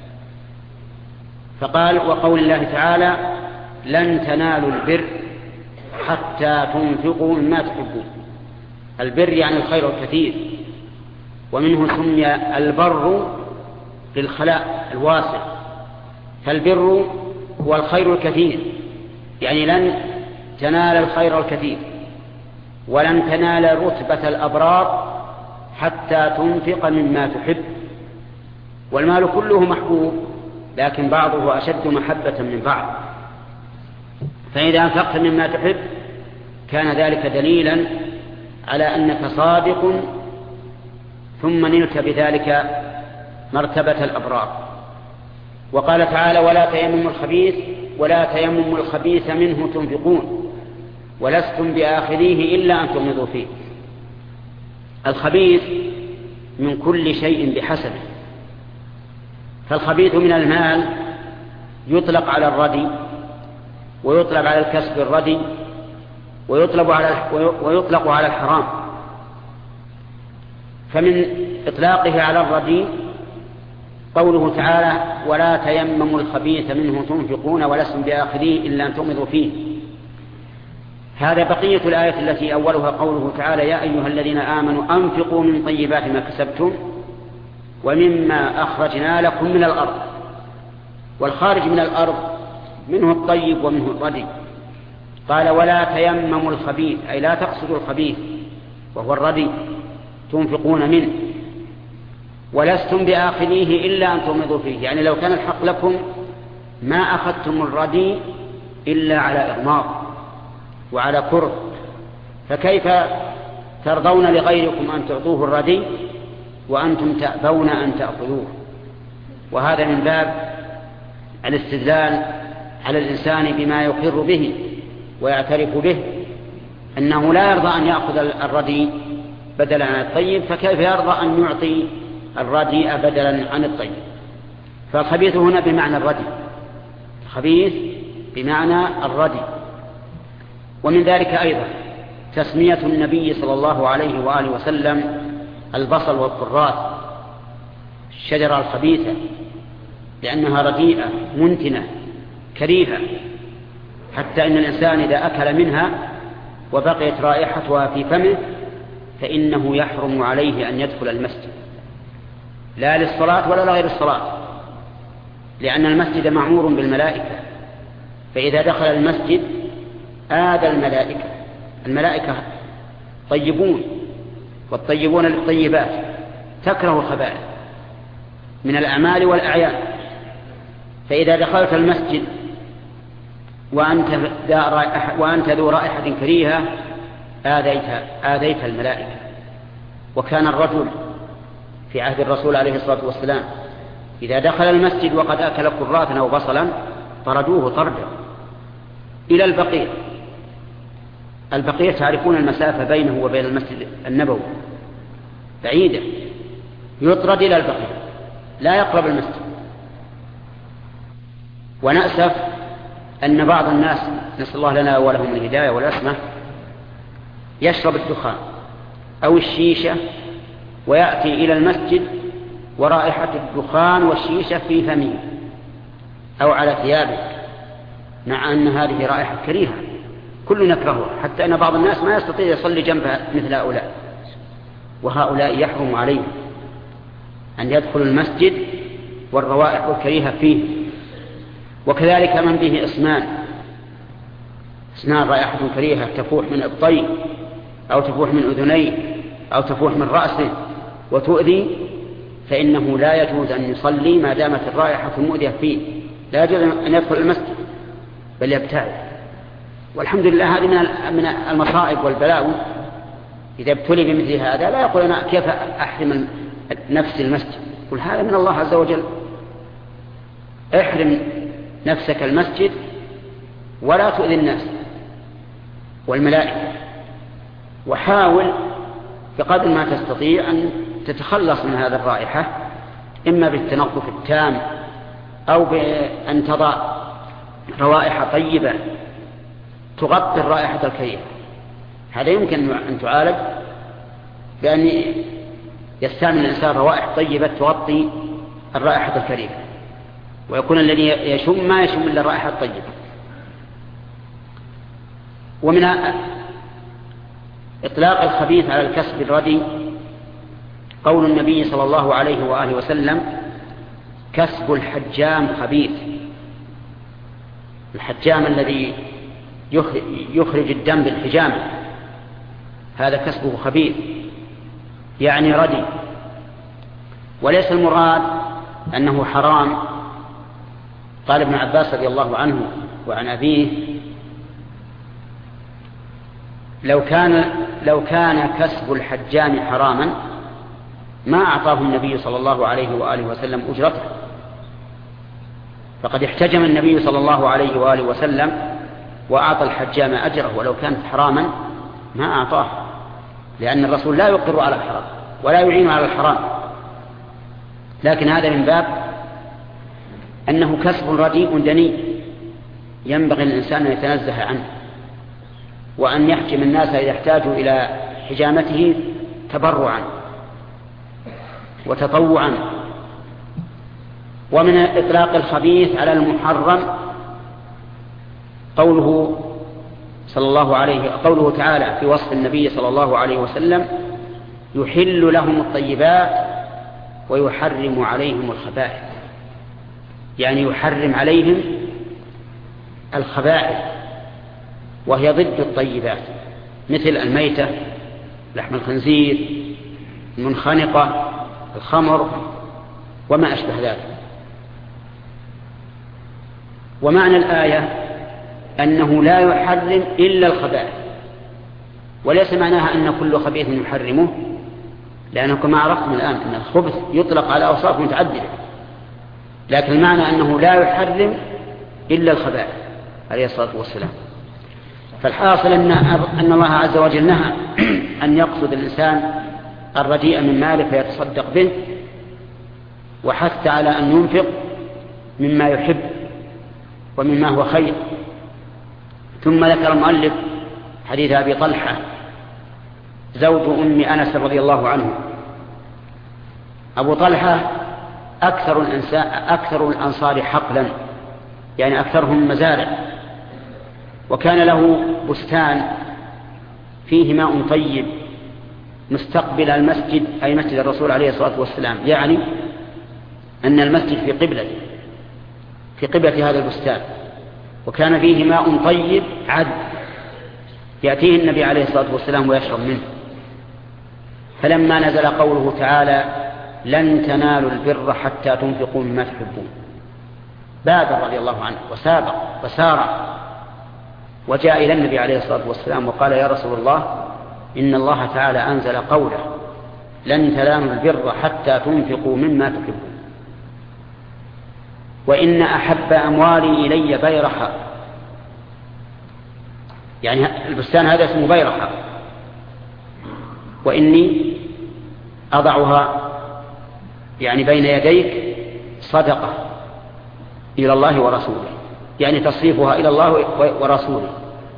فقال: وقول الله تعالى: لن تنالوا البر حتى تنفقوا مما تحبون. البر يعني الخير الكثير، ومنه سمي البر للخلاء الواسع. فالبر هو الخير الكثير، يعني لن تنال الخير الكثير ولن تنال رتبة الأبرار حتى تنفق مما تحب. والمال كله محبوب، لكن بعضه أشد محبة من بعض. فإذا أنفقت مما تحب كان ذلك دليلا على أنك صادق، ثم نلت بذلك مرتبة الأبرار. وقال تعالى: ولا تيمموا الخبيث منه تنفقون ولستم بآخذيه إلا أن تغمضوا فيه. الخبيث من كل شيء بحسبه. فالخبيث من المال يطلق على الردي، ويطلق على الكسب الردي، ويطلق على الحرام. فمن إطلاقه على الردي قوله تعالى: ولا تيمموا الخبيث منه تنفقون ولستم بآخذيه إلا أن تغمضوا فيه. هذا بقية الآية التي أولها قوله تعالى: يا أيها الذين آمنوا أنفقوا من طيبات ما كسبتم ومما أخرجنا لكم من الأرض. والخارج من الأرض منه الطيب ومنه الردي. قال: ولا تيمموا الخبيث، أي لا تقصدوا الخبيث وهو الردي تنفقون منه، ولستم بآخذيه إلا أن تغمضوا فيه. يعني لو كان الحق لكم ما أخذتم الردي إلا على إغماض وعلى كره، فكيف ترضون لغيركم أن تعطوه الردي وأنتم تأبون أن تأخذوه؟ وهذا من باب الاستدلال على الإنسان بما يقر به ويعترف به، أنه لا يرضى أن يأخذ الردي بدلا عن الطيب، فكيف يرضى أن يعطي الردي بدلا عن الطيب؟ فالخبيث هنا بمعنى الردي، خبيث بمعنى الردي. ومن ذلك أيضا تسمية النبي صلى الله عليه وآله وسلم البصل والكراث الشجرة الخبيثة، لأنها رديئة منتنة كريهة، حتى إن الإنسان إذا أكل منها وبقيت رائحتها في فمه فإنه يحرم عليه أن يدخل المسجد، لا للصلاة ولا لغير الصلاة، لأن المسجد معمور بالملائكة، فإذا دخل المسجد آذى الملائكة. الملائكة طيبون، والطيبون للطيبات، تكره الخبائث من الأعمال والأعيان، فإذا دخلت المسجد وأنت ذو رائحة كريهة آذيت الملائكة. وكان الرجل في عهد الرسول عليه الصلاة والسلام إذا دخل المسجد وقد أكل كراثا أو بصلا طردوه طردا إلى البقيع. البقيع تعرفون المسافة بينه وبين المسجد النبوي بعيدة، يطرد إلى البقيع لا يقرب المسجد. ونأسف أن بعض الناس، نسأل الله لنا ولهم الهداية والعصمة، يشرب الدخان أو الشيشة ويأتي إلى المسجد ورائحة الدخان والشيشة في فمه أو على ثيابه، مع أن هذه رائحة كريهة كل نكرهها، حتى أن بعض الناس ما يستطيع يصلي جنبها مثل هؤلاء. وهؤلاء يحرم عليهم أن يدخلوا المسجد والروائح الكريهة فيه. وكذلك من به أسنان رائحة كريهة تفوح من إبطيه أو تفوح من أذنيه أو تفوح من رأسه وتؤذي، فإنه لا يجوز أن يصلي ما دامت الرائحة المؤذية فيه، لا يجوز أن يدخل المسجد بل يبتعد. والحمد لله هذه من المصائب والبلاء. إذا ابتلي بمثل هذا لا يقول أنا كيف أحرم نفسي المسجد، قل هذا من الله عز وجل. احرم نفسك المسجد ولا تؤذي الناس والملائكة، وحاول بقدر ما تستطيع أن تتخلص من هذه الرائحة، إما بالتنظف التام أو بأن تضع روائح طيبة تغطي الرائحة الكريهة. هذا يمكن أن تعالج بأن يستعمل الإنسان روائح طيبة تغطي الرائحة الكريهة، ويكون الذي يشم ما يشم إلا الرائحة الطيبة. ومن إطلاق الخبيث على الكسب الردي قول النبي صلى الله عليه وآله وسلم: كسب الحجام خبيث. الحجام الذي يخرج الدم بالحجامة هذا كسبه خبيث، يعني ردي. وليس المراد أنه حرام. قال ابن عباس رضي الله عنه وعن أبيه: لو كان كسب الحجام حراما ما أعطاه النبي صلى الله عليه وآله وسلم أجرته. فقد احتجم النبي صلى الله عليه وآله وسلم وأعطى الحجام أجره، ولو كانت حراما ما أعطاه، لأن الرسول لا يقر على الحرام ولا يعين على الحرام. لكن هذا من باب أنه كسب رديء دني ينبغي الإنسان أن يتنزه عنه، وأن يحجم الناس إذا احتاجوا إلى حجامته تبرعا وتطوعا. ومن إطلاق الخبيث على المحرم قوله تعالى في وصف النبي صلى الله عليه وسلم: يحل لهم الطيبات ويحرم عليهم الخبائث، يعني يحرم عليهم الخبائث وهي ضد الطيبات، مثل الميتة، لحم الخنزير، المنخنقة، الخمر وما أشبه ذلك. ومعنى الآية أنه لا يحرم إلا الخبائث، وليس معناها أن كل خبيث يحرمه، لأنه كما عرفتم الآن أن الخبث يطلق على أوصاف متعددة، لكن المعنى أنه لا يحرم إلا الخبائث عليه الصلاة والسلام. فالحاصل أن الله عز وجل نهى أن يقصد الإنسان الرديء من ماله فيتصدق به، وحث على أن ينفق مما يحب ومما هو خير. ثم ذكر المؤلف حديث أبي طلحة زوج أم أنس رضي الله عنه. أبو طلحة أكثر الأنصار حقلا، يعني أكثرهم مزارع، وكان له بستان فيه ماء طيب مستقبل المسجد، أي مسجد الرسول عليه الصلاة والسلام، يعني أن المسجد في قبلة هذا البستان، وكان فيه ماء طيب عذب يأتيه النبي عليه الصلاة والسلام ويشرب منه. فلما نزل قوله تعالى لن تنالوا البر حتى تنفقوا مما تحبون بادر رضي الله عنه وسابق وسارع وجاء إلى النبي عليه الصلاة والسلام وقال يا رسول الله إن الله تعالى أنزل قوله لن تنالوا البر حتى تنفقوا مما تحبون، وإن أحب أموالي إلي بيرحة، يعني البستان هذا اسمه بيرحة، وإني أضعها يعني بين يديك صدقة إلى الله ورسوله، يعني تصريفها إلى الله ورسوله.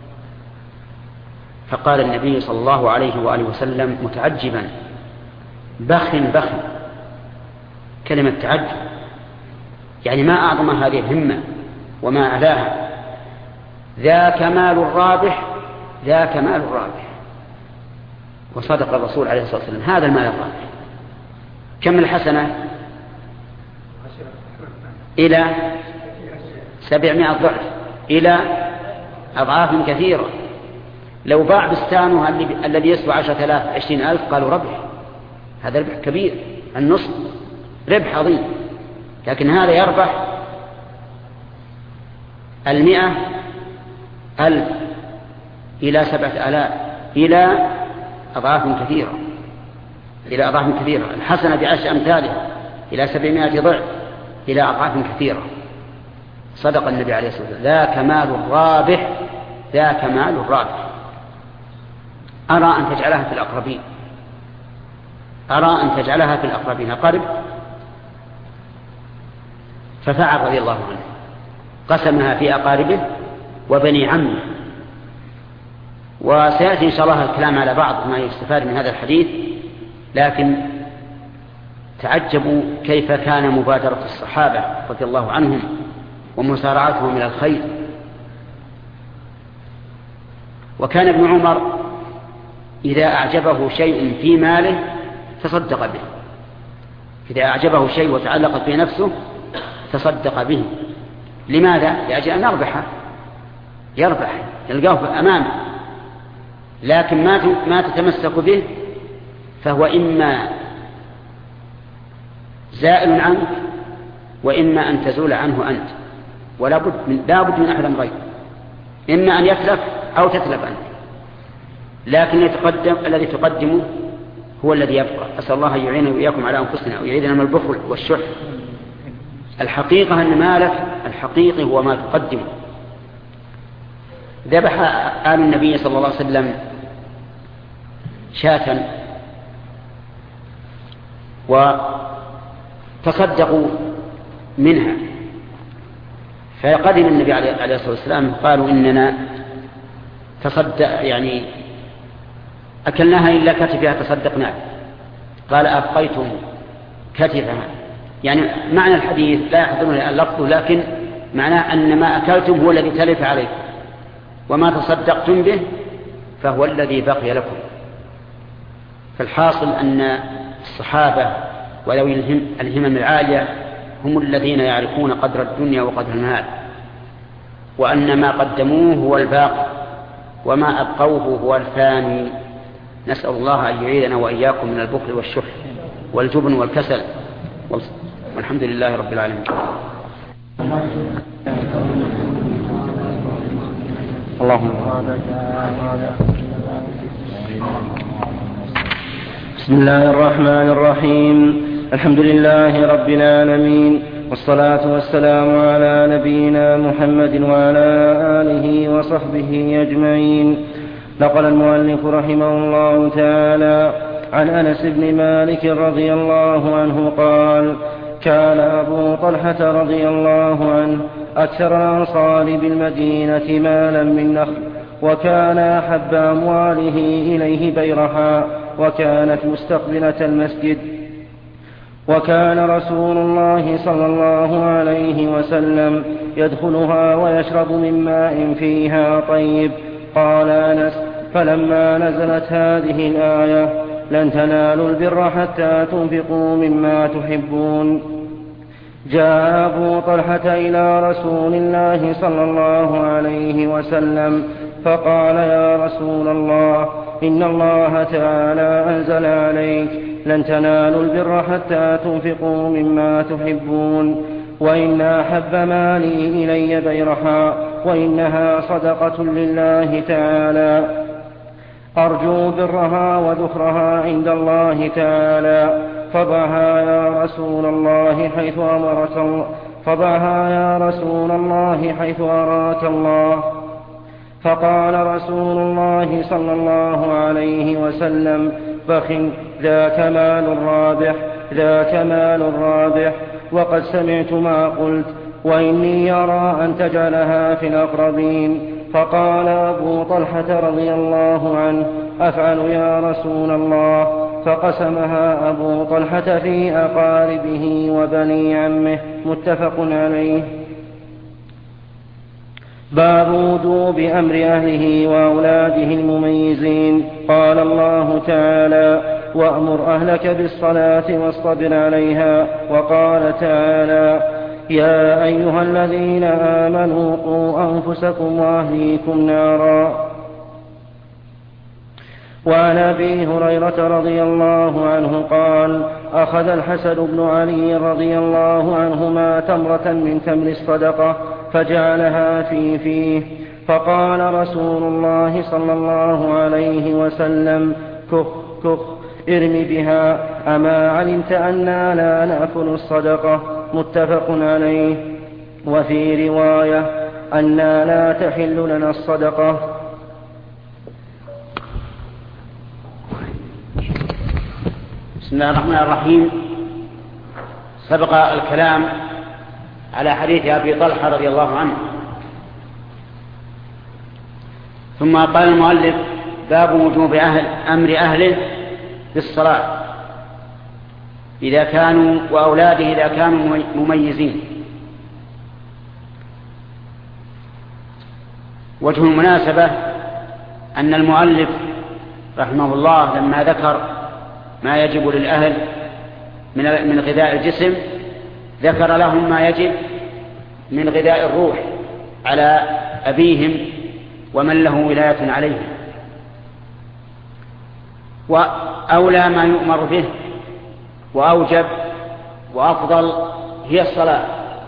فقال النبي صلى الله عليه وآله وسلم متعجبا بخ بخ، كلمة تعجب، يعني ما أعظم هذه الهمة وما أعلاها، ذاك مال الرابح، ذاك مال الرابح. وصدق الرسول عليه الصلاة والسلام، هذا المال الرابح. كم الحسنة؟ إلى 700 ضعف، إلى أضعاف كثيرة. لو باع بستانه الذي يسوى 10,000 20,000 قالوا ربح، هذا ربح كبير، النصف ربح عظيم. لكن هذا يربح 100,000 إلى 7,000 إلى أضعاف كثيرة، إلى أضعاف كثيرة. الحسنة ب10 أمثالها إلى 700 ضعف إلى أضعاف كثيرة. صدق النبي عليه الصلاة والسلام، ذاك مال الرابح، ذاك مال الرابح. أرى أن تجعلها في الأقربين، أرى أن تجعلها في الأقربين أقرب. ففعل رضي الله عنه، قسمها في أقاربه وبني عمه. وسيأتي إن شاء الله الكلام على بعض ما يستفاد من هذا الحديث، لكن تعجبوا كيف كان مبادرة الصحابة رضي الله عنهم ومسارعتهم إلى الخير. وكان ابن عمر إذا أعجبه شيء في ماله تصدق به، إذا أعجبه شيء وتعلقت به نفسه تصدق به. لماذا؟ لأجل أن يربح يلقاه أمامه، لكن ما تتمسك به فهو إما زائل عنك وإما أن تزول عنه أنت، ولا بد من أحد أمرين، إما أن يتلف أو تتلف أنت. لكن الذي تقدمه هو الذي يبقى. أسأل الله أن يعيننا وإياكم على أنفسنا ويعيذنا من البخل والشح. الحقيقة أن مالك الحقيقي هو ما تقدمه. ذبح آل النبي صلى الله عليه وسلم شاة وتصدقوا منها، فقدم النبي عليه الصلاة والسلام قالوا إننا تصدق، يعني أكلناها إلا كتفها تصدقنا. قال أبقيتم كتفها، يعني معنى الحديث لا يحضرون اللفظ، لكن معناه أن ما أكلتم هو الذي تلف عليكم، وما تصدقتم به فهو الذي بقي لكم. فالحاصل أن الصحابة وذوي الهمم العالية هم الذين يعرفون قدر الدنيا وقدر المال، وأن ما قدموه هو الباقي وما أبقوه هو الفاني. نسأل الله أن يعيذنا وإياكم من البخل والشح والجبن والكسل، والحمد لله رب العالمين. اللهم بسم الله الرحمن الرحيم. الحمد لله رب العالمين، والصلاة والسلام على نبينا محمد وعلى آله وصحبه أجمعين. نقل المؤلف رحمه الله تعالى عن أنس بن مالك رضي الله عنه قال: كان أبو طلحة رضي الله عنه أكثر الأنصار بالمدينة مالا من نخل، وكان أحب أمواله إليه بيرحاء، وكانت مستقبلة المسجد. وكان رسول الله صلى الله عليه وسلم يدخلها ويشرب من ماء فيها طيب. قال أنس: فلما نزلت هذه الآية: لن تنالوا البر حتى تنفقوا مما تحبون، جاء أبو طلحة إلى رسول الله صلى الله عليه وسلم فقال: يا رسول الله، إن الله تعالى أنزل عليك: لن تنالوا البر حتى تنفقوا مما تحبون، وإن أحب مالي إلي بيرحاء، وإنها صدقة لله تعالى، أرجو برها وذخرها عند الله تعالى، فضعها يا رسول الله حيث أمرك الله، فضعها يا رسول الله حيث أراك الله. فقال رسول الله صلى الله عليه وسلم: بخ، ذاك مال رابح، ذاك مال رابح، وقد سمعت ما قلت، وإني أرى أن تجعلها في الأقربين. فقال أبو طلحة رضي الله عنه: أفعل يا رسول الله. فقسمها أبو طلحة في أقاربه وبني عمه. متفق عليه. باب وجوب أمر أهله وأولاده المميزين. قال الله تعالى: وأمر أهلك بالصلاة واصطبر عليها. وقال تعالى: يا أيها الذين آمنوا قوا أنفسكم وأهليكم نارا. وعن أبي هريرة رضي الله عنه قال: أخذ الحسن بن علي رضي الله عنهما تمرة من تمر الصدقة فجعلها في فيه، فقال رسول الله صلى الله عليه وسلم: كخ كخ، ارم بها، أما علمت أننا لا نأكل الصدقة. متفق عليه. وفي رواية: أننا لا تحل لنا الصدقة. بسم الله الرحمن الرحيم. سبق الكلام على حديث أبي طلحة رضي الله عنه، ثم قال المؤلف: باب وجوب أمر أهله بالصلاة إذا كانوا وأولاده إذا كانوا مميزين. وجه المناسبة أن المؤلف رحمه الله لما ذكر ما يجب للأهل من غذاء الجسم ذكر لهم ما يجب من غذاء الروح على أبيهم ومن له ولاية عليهم. وأولى ما يؤمر به وأوجب وأفضل هي الصلاة،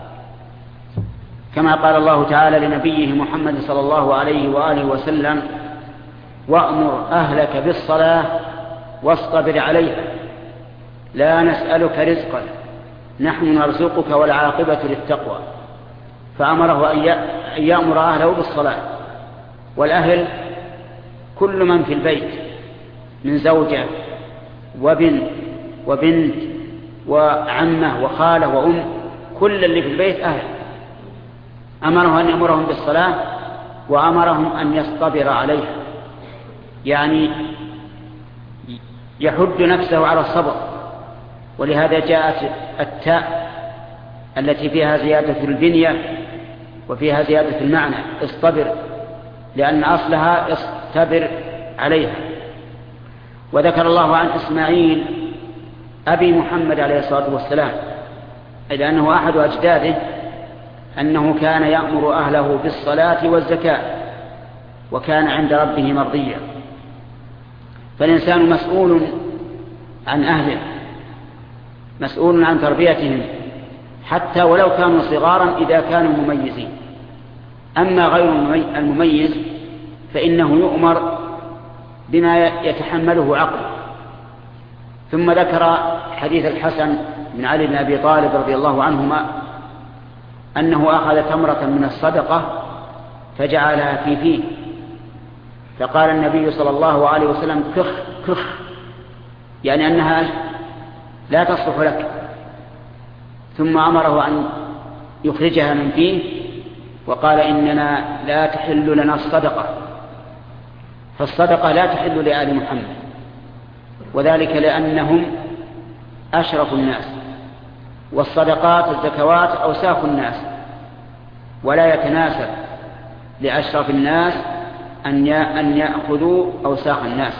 كما قال الله تعالى لنبيه محمد صلى الله عليه وآله وسلم: وأمر أهلك بالصلاة واصطبر عليها لا نسألك رزقا نحن نرزقك والعاقبة للتقوى. فأمره أن يأمر أهله بالصلاة. والأهل كل من في البيت من زوجة وبنت وعمة وخالة وأم، كل اللي في البيت أهل. أمره أن يأمرهم بالصلاة وأمرهم أن يصطبر عليها، يعني يحد نفسه على الصبر. ولهذا جاءت التاء التي فيها زيادة البنية وفيها زيادة المعنى اصطبر، لأن أصلها اصطبر عليها. وذكر الله عن إسماعيل أبي محمد عليه الصلاة والسلام، إذ أنه أحد أجداده، أنه كان يأمر أهله بالصلاة والزكاة وكان عند ربه مرضيا. فالإنسان مسؤول عن أهله، مسؤول عن تربيتهم حتى ولو كانوا صغارا إذا كانوا مميزين. أما غير المميز فإنه يؤمر بما يتحمله عقله. ثم ذكر حديث الحسن بن علي بن أبي طالب رضي الله عنهما أنه أخذ تمرة من الصدقة فجعلها في فيه، فقال النبي صلى الله عليه وسلم: كخ كخ، يعني أنها لا تصلح لك. ثم أمره أن يخرجها من فيه وقال إننا لا تحل لنا الصدقة، فالصدقة لا تحل لآل محمد، وذلك لأنهم أشرف الناس، والصدقات الزكوات أوساخ الناس، ولا يتناسب لأشرف الناس أن يأخذوا أوساخ الناس،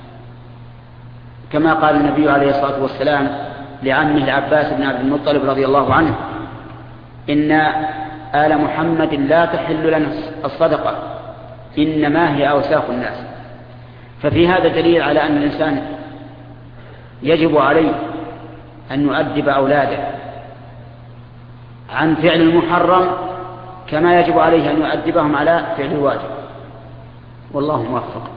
كما قال النبي عليه الصلاة والسلام لعمه العباس بن عبد المطلب رضي الله عنه: إن آل محمد لا تحل لنا الصدقة، إنما هي أوساخ الناس. ففي هذا دليل على أن الإنسان يجب عليه أن يؤدب أولاده عن فعل المحرم كما يجب عليه أن يؤدبهم على فعل الواجب، والله موفق.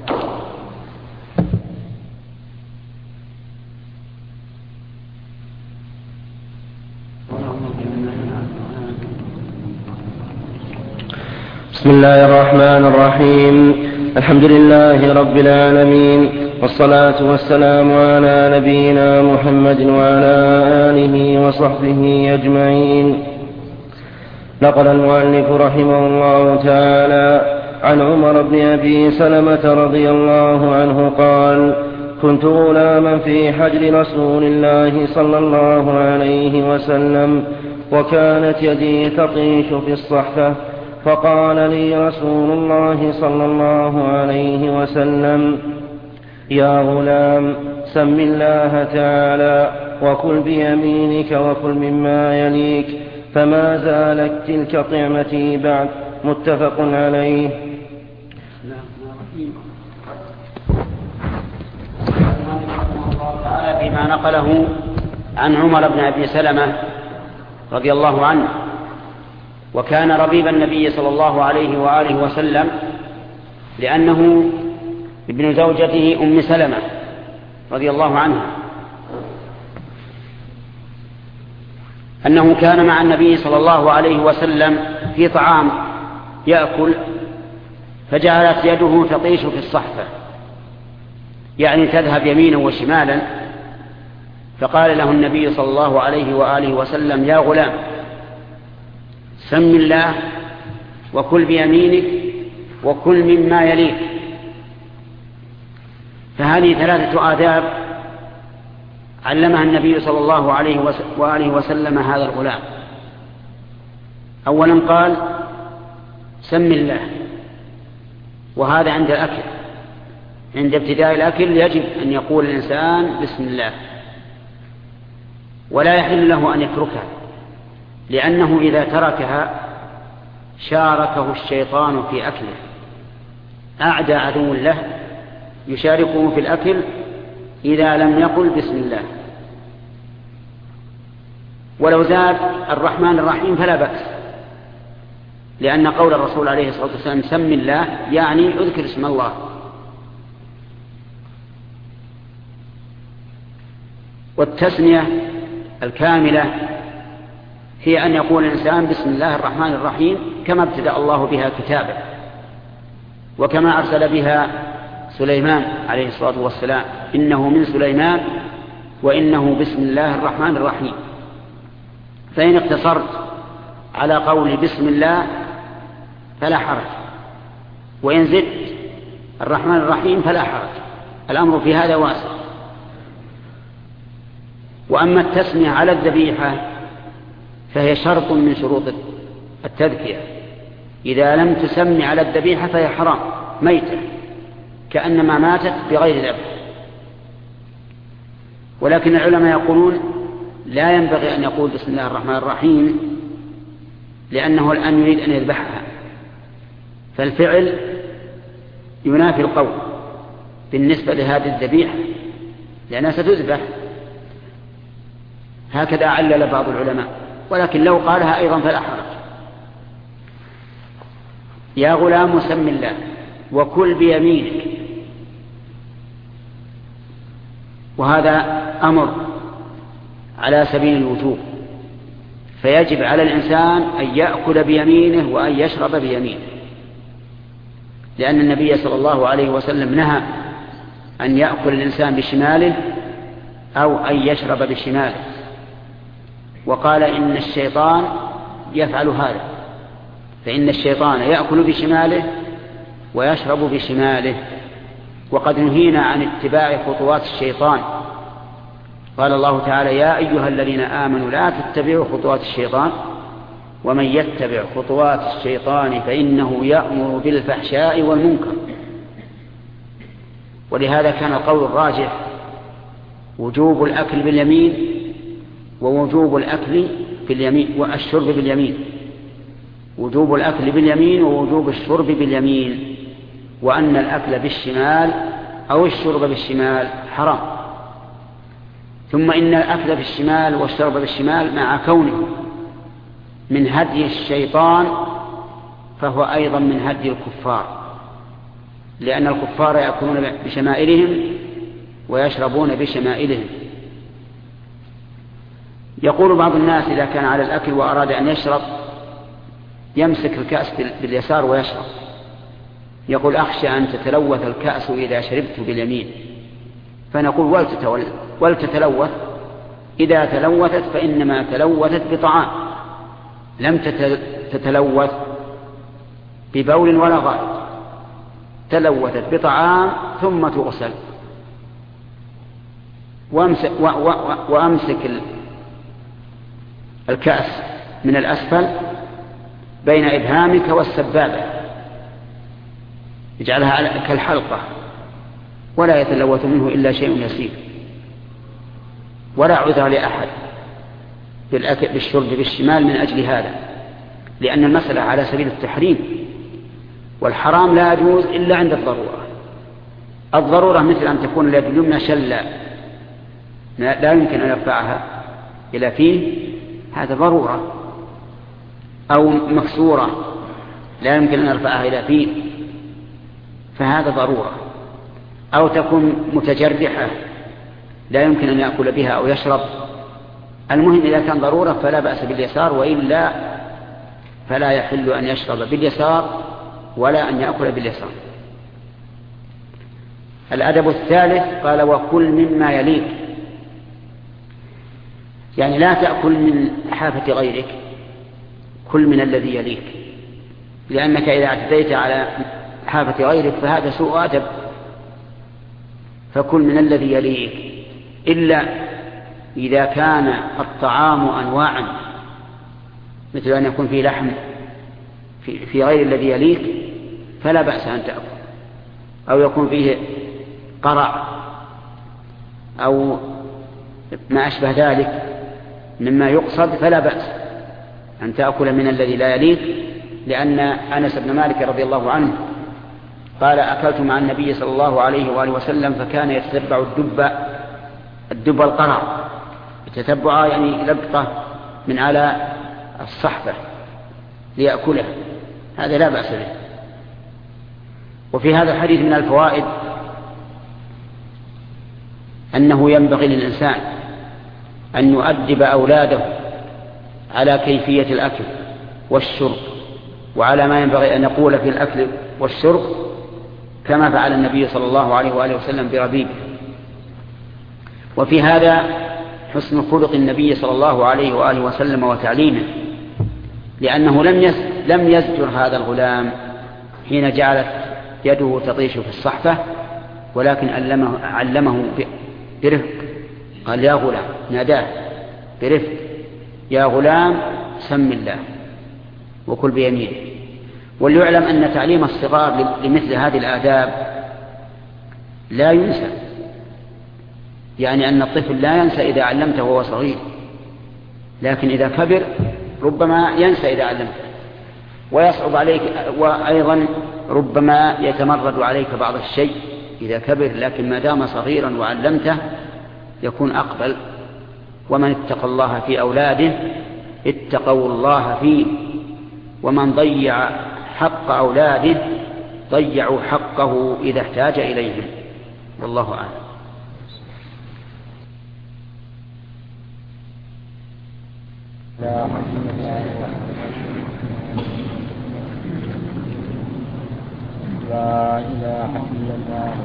بسم الله الرحمن الرحيم. الحمد لله رب العالمين، والصلاة والسلام على نبينا محمد وعلى آله وصحبه أجمعين. نقل المؤلف رحمه الله تعالى عن عمر بن أبي سلمة رضي الله عنه قال: كنت غلاما في حجر رسول الله صلى الله عليه وسلم، وكانت يدي تطيش في الصحفة، فقال لي رسول الله صلى الله عليه وسلم: يا غلام، سم الله تعالى وكل بيمينك وكل مما يليك، فما زالت تلك طعمتي بعد. متفق عليه. فيما نقله عن عمر بن أبي سلمة رضي الله عنه، وكان ربيب النبي صلى الله عليه وآله وسلم، لأنه ابن زوجته أم سلمة رضي الله عنها، أنه كان مع النبي صلى الله عليه وسلم في طعام يأكل، فجعلت يده تطيش في الصحفة، يعني تذهب يمينا وشمالا، فقال له النبي صلى الله عليه وآله وسلم: يا غلام، سم الله وكل بيمينك وكل مما يليك. فهذه 3 آداب علمها النبي صلى الله عليه وآله وسلم هذا الغلام. أولا قال: سم الله، وهذا عند الأكل، عند ابتداء الأكل يجب أن يقول الإنسان بسم الله، ولا يحل له أن يتركها، لأنه إذا تركها شاركه الشيطان في أكله، أعدى عدو له يشاركه في الأكل إذا لم يقل بسم الله. ولو زاد الرحمن الرحيم فلا بأس، لأن قول الرسول عليه الصلاة والسلام سم الله يعني اذكر اسم الله. والتسمية الكاملة هي أن يقول الإنسان بسم الله الرحمن الرحيم كما ابتدأ الله بها كتابه، وكما أرسل بها سليمان عليه الصلاة والسلام: إنه من سليمان وإنه بسم الله الرحمن الرحيم. فإن اقتصرت على قول بسم الله فلا حرج، وإن زدت الرحمن الرحيم فلا حرج، الأمر في هذا واسع. وأما التسمية على الذبيحة فهي شرط من شروط التذكية، إذا لم تسمي على الذبيحة فهي حرام ميتة، كأنما ماتت بغير ذبح. ولكن العلماء يقولون لا ينبغي أن يقول بسم الله الرحمن الرحيم، لأنه الآن يريد أن يذبحها، فالفعل ينافي القول بالنسبة لهذه الذبيحة، لأنها ستذبح. هكذا علل بعض العلماء، ولكن لو قالها أيضا فلا حرج. يا غلام، سم الله وكل بيمينك، وهذا أمر على سبيل الوجوب، فيجب على الإنسان أن يأكل بيمينه وأن يشرب بيمينه، لأن النبي صلى الله عليه وسلم نهى أن يأكل الإنسان بشماله أو أن يشرب بشماله، وقال إن الشيطان يفعل هذا، فإن الشيطان يأكل بشماله ويشرب بشماله، وقد نهينا عن اتباع خطوات الشيطان. قال الله تعالى: يا أيها الذين آمنوا لا تتبعوا خطوات الشيطان ومن يتبع خطوات الشيطان فإنه يأمر بالفحشاء والمنكر. ولهذا كان القول الراجح وجوب الأكل باليمين ووجوب الأكل باليمين والشرب باليمين، وجوب الأكل باليمين ووجوب الشرب باليمين، وأن الأكل بالشمال أو الشرب بالشمال حرام. ثم إن الأكل بالشمال والشرب بالشمال مع كونه من هدي الشيطان فهو أيضا من هدي الكفار، لأن الكفار يأكلون بشمائلهم ويشربون بشمائلهم. يقول بعض الناس إذا كان على الأكل وأراد أن يشرب يمسك الكأس باليسار ويشرب، يقول: أخشى أن تتلوث الكأس إذا شربت باليمين. فنقول: ولتتلوث، إذا تلوثت فإنما تلوثت بطعام، لم تتلوث ببول ولا غائط، تلوثت بطعام ثم تغسل. وأمسك الكأس من الأسفل بين إبهامك والسبابة، اجعلها كالحلقة ولا يتلوث منه إلا شيء يسير. ولا عذر لأحد بالشرب بالشمال من أجل هذا، لأن المسألة على سبيل التحريم، والحرام لا يجوز إلا عند الضرورة. الضرورة مثل أن تكون اليد اليمنى شلا لا يمكن أن يرفعها إلى فيه، هذا ضرورة، أو مكسورة لا يمكن أن يرفعها إلى فيه، فهذا ضرورة. أو تكون متجرحة لا يمكن أن يأكل بها أو يشرب. المهم إذا كان ضرورة فلا بأس باليسار، وإلا فلا يحل أن يشرب باليسار ولا أن يأكل باليسار. الأدب الثالث قال: وكل مما يليك، يعني لا تأكل من حافة غيرك، كل من الذي يليك، لأنك إذا اعتديت على حافة غيرك فهذا سوء أدب. فكل من الذي يليك، إلا إذا كان الطعام أنواعا، مثل أن يكون فيه لحم في غير الذي يليك فلا بأس أن تأكل، أو يكون فيه قرع أو ما أشبه ذلك مما يقصد فلا بأس أن تأكل من الذي لا يليك. لأن أنس بن مالك رضي الله عنه قال: أكلت مع النبي صلى الله عليه وآله وسلم فكان يتتبع الدب القرع، يتتبع يعني لقطة من على الصحفة ليأكله، هذا لا بأس به. وفي هذا الحديث من الفوائد أنه ينبغي للإنسان أن يؤدب أولاده على كيفية الأكل والشرب، وعلى ما ينبغي أن يقول في الأكل والشرب، كما فعل النبي صلى الله عليه وآله وسلم بربيبه. وفي هذا حسن خلق النبي صلى الله عليه وآله وسلم وتعليمه، لأنه لم يزجر هذا الغلام حين جعلت يده تطيش في الصحفة، ولكن علمه برفق. قال: يا غلام، ناداه برفق: يا غلام سم الله وكل بيمينه. وليعلم أن تعليم الصغار لمثل هذه الآداب لا ينسى، يعني أن الطفل لا ينسى إذا علمته وهو صغير، لكن إذا كبر ربما ينسى إذا علمته ويصعب عليك، وأيضا ربما يتمرد عليك بعض الشيء إذا كبر، لكن ما دام صغيرا وعلمته يكون أقبل. ومن اتقى الله في أولاده اتقوا الله فيه، ومن ضيع حق أولاده ضيعوا حقه إذا احتاج إليهم. والله أعلم. لا إله إلا الله.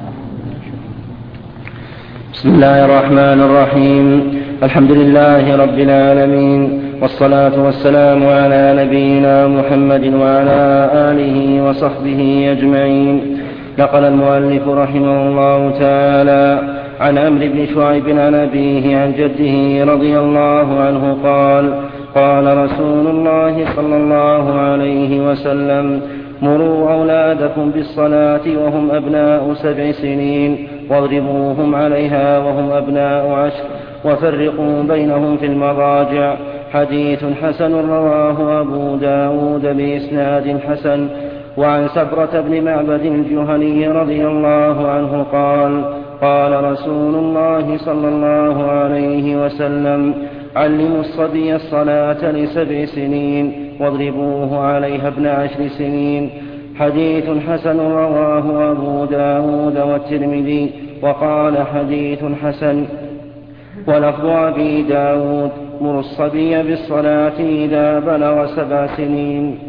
بسم الله الرحمن الرحيم. الحمد لله رب العالمين، والصلاة والسلام على نبينا محمد وعلى آله وصحبه أجمعين. نقل المؤلف رحمه الله تعالى عن عمرو بن شعيب عن أبيه عن جده رضي الله عنه قال: قال رسول الله صلى الله عليه وسلم: مروا أولادكم بالصلاة وهم أبناء 7 سنين واضربوهم عليها وهم أبناء 10 وفرقوا بينهم في المضاجع. حديث حسن رواه أبو داود بإسناد حسن. وعن سبرة بن معبد الجهني رضي الله عنه قال: قال رسول الله صلى الله عليه وسلم: علموا الصبي الصلاة ل7 سنين واضربوه عليها ابن 10 سنين. حديث حسن رواه أبو داود والترمذي وقال: حديث حسن. ولفظ أبي داود: مروا الصبي بالصلاة إذا بلغ 7 سنين.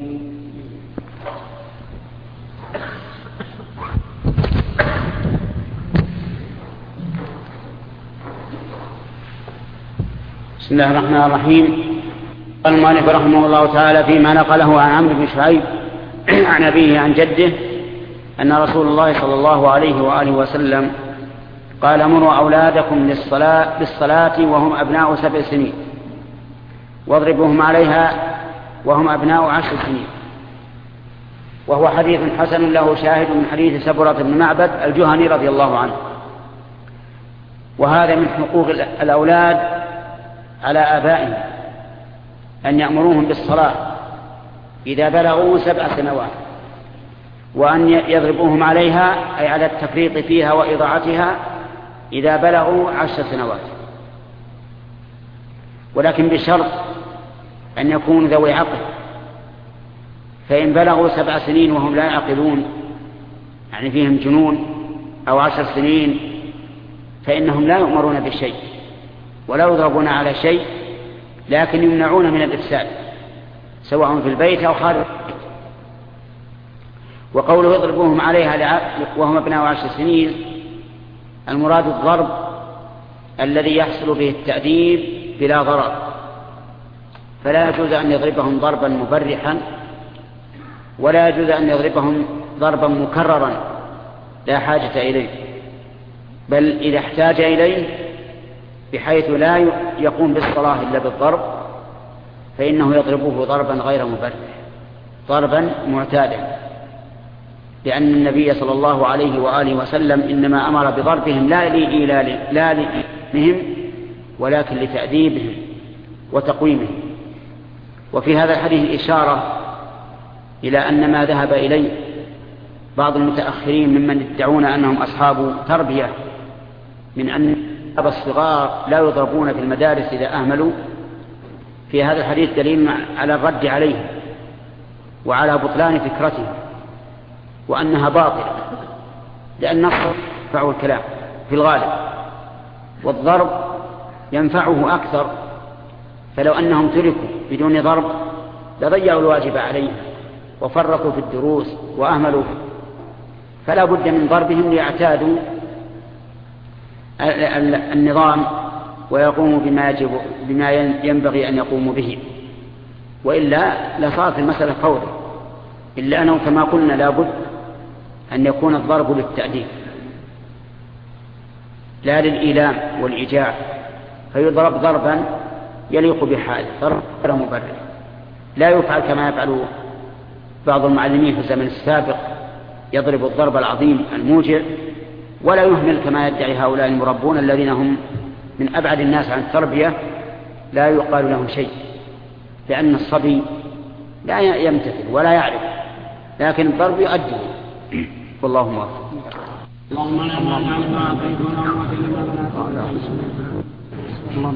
بسم الله الرحمن الرحيم. قال المؤلف رحمه الله تعالى فيما نقله عن عمرو بن شعيب عن أبيه عن جده أن رسول الله صلى الله عليه وآله وسلم قال: مروا أولادكم بالصلاة وهم أبناء 7 سنين واضربوهم عليها وهم أبناء 10 سنين. وهو حديث حسن له شاهد من حديث سبرة بن معبد الجهني رضي الله عنه. وهذا من حقوق الأولاد على آبائهم أن يأمروهم بالصلاة إذا بلغوا 7 سنوات، وأن يضربوهم عليها أي على التفريط فيها وإضاعتها إذا بلغوا 10 سنوات، ولكن بشرط أن يكونوا ذوي عقل. فإن بلغوا 7 سنين وهم لا يعقلون، يعني فيهم جنون أو 10 سنين، فإنهم لا يؤمرون بشيء ولا يضربون على شيء، لكن يمنعون من الإفساد سواء في البيت أو خارج البيت. وقوله يضربوهم عليها وهم أبناء 10 سنين المراد الضرب الذي يحصل به التأديب بلا ضرر، فلا يجوز أن يضربهم ضربا مبرحا، ولا يجوز أن يضربهم ضربا مكررا لا حاجة إليه، بل إذا احتاج إليه بحيث لا يقوم بالصلاة إلا بالضرب فإنه يضربه ضربا غير مبرح، ضربا معتادا، لأن النبي صلى الله عليه وآله وسلم إنما أمر بضربهم لا لإيلامهم ولكن لتأديبهم وتقويمهم. وفي هذا الحديث إشارة إلى أن ما ذهب إليه بعض المتأخرين ممن يدعون أنهم أصحاب تربية من أن الصغار لا يضربون في المدارس إذا أهملوا، في هذا الحديث دليل على الرد عليه وعلى بطلان فكرته وأنها باطلة، لأن النصر ينفعه الكلام في الغالب والضرب ينفعه أكثر. فلو أنهم تركوا بدون ضرب لضيعوا الواجب عليه وفرقوا في الدروس وأهملوا، فلا بد من ضربهم ليعتادوا النظام ويقوموا بما ينبغي أن يقوموا به، وإلا لصارت المسألة فوضى. إلا أنه كما قلنا لا بد أن يكون الضرب للتأديب لا للإيلام والإيجاع، فيضرب ضربا يليق بحاله، ضرب غير مبرر، لا يفعل كما يفعل بعض المعلمين في الزمن السابق، يضرب الضرب العظيم الموجع، ولا يهمل كما يدعي هؤلاء المربون الذين هم من أبعد الناس عن التربية، لا يقال لهم شيء، لأن الصبي لا يمتثل ولا يعرف، لكن الضرب يؤدي. والله موفق. اللهم لا مانع لما أعطيت ولا معطي لما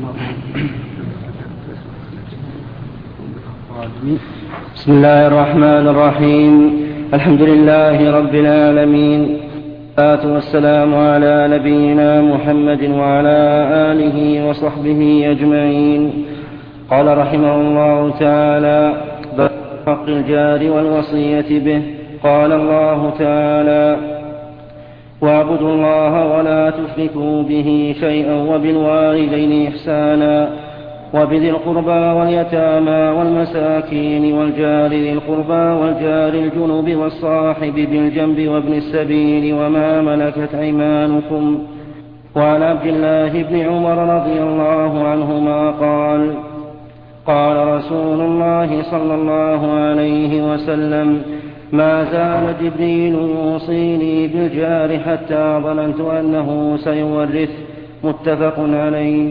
منعت. بسم الله الرحمن الرحيم. الحمد لله رب العالمين، والصلاة والسلام على نبينا محمد وعلى آله وصحبه أجمعين. قال رحمه الله تعالى: باب حق الجار والوصية به. قال الله تعالى: واعبدوا الله ولا تشركوا به شيئا وبالوالدين إحسانا وبذي القربى واليتامى والمساكين والجار ذي القربى والجار الجنب والصاحب بالجنب وابن السبيل وما ملكت أيمانكم. وعن عبد الله بن عمر رضي الله عنهما قال قال رسول الله صلى الله عليه وسلم: ما زال جبريل يوصيني بالجار حتى ظننت أنه سيورث. متفق عليه.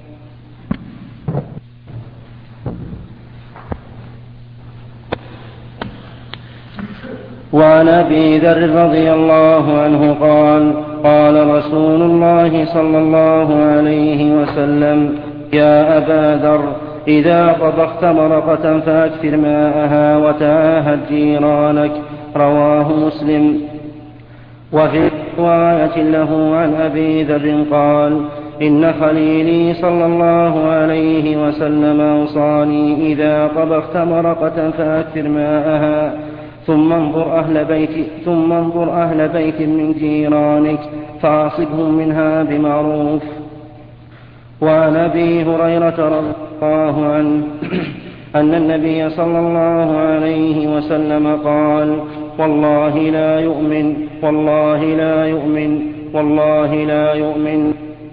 وعن أبي ذر رضي الله عنه قال قال رسول الله صلى الله عليه وسلم: يا أبا ذر، إذا طبخت مرقة فأكثر ماءها وتعاهد جيرانك. رواه مسلم. وفي رواية له عن أبي ذر قال: إن خليلي صلى الله عليه وسلم أوصاني: إذا طبخت مرقة فأكثر ماءها ثم انظر أهل بيت من جيرانك فأصبهم منها بمعروف. وعن أبي هريرة رضي الله عنه أن النبي صلى الله عليه وسلم قال: والله لا يؤمن، والله لا يؤمن، والله لا يؤمن.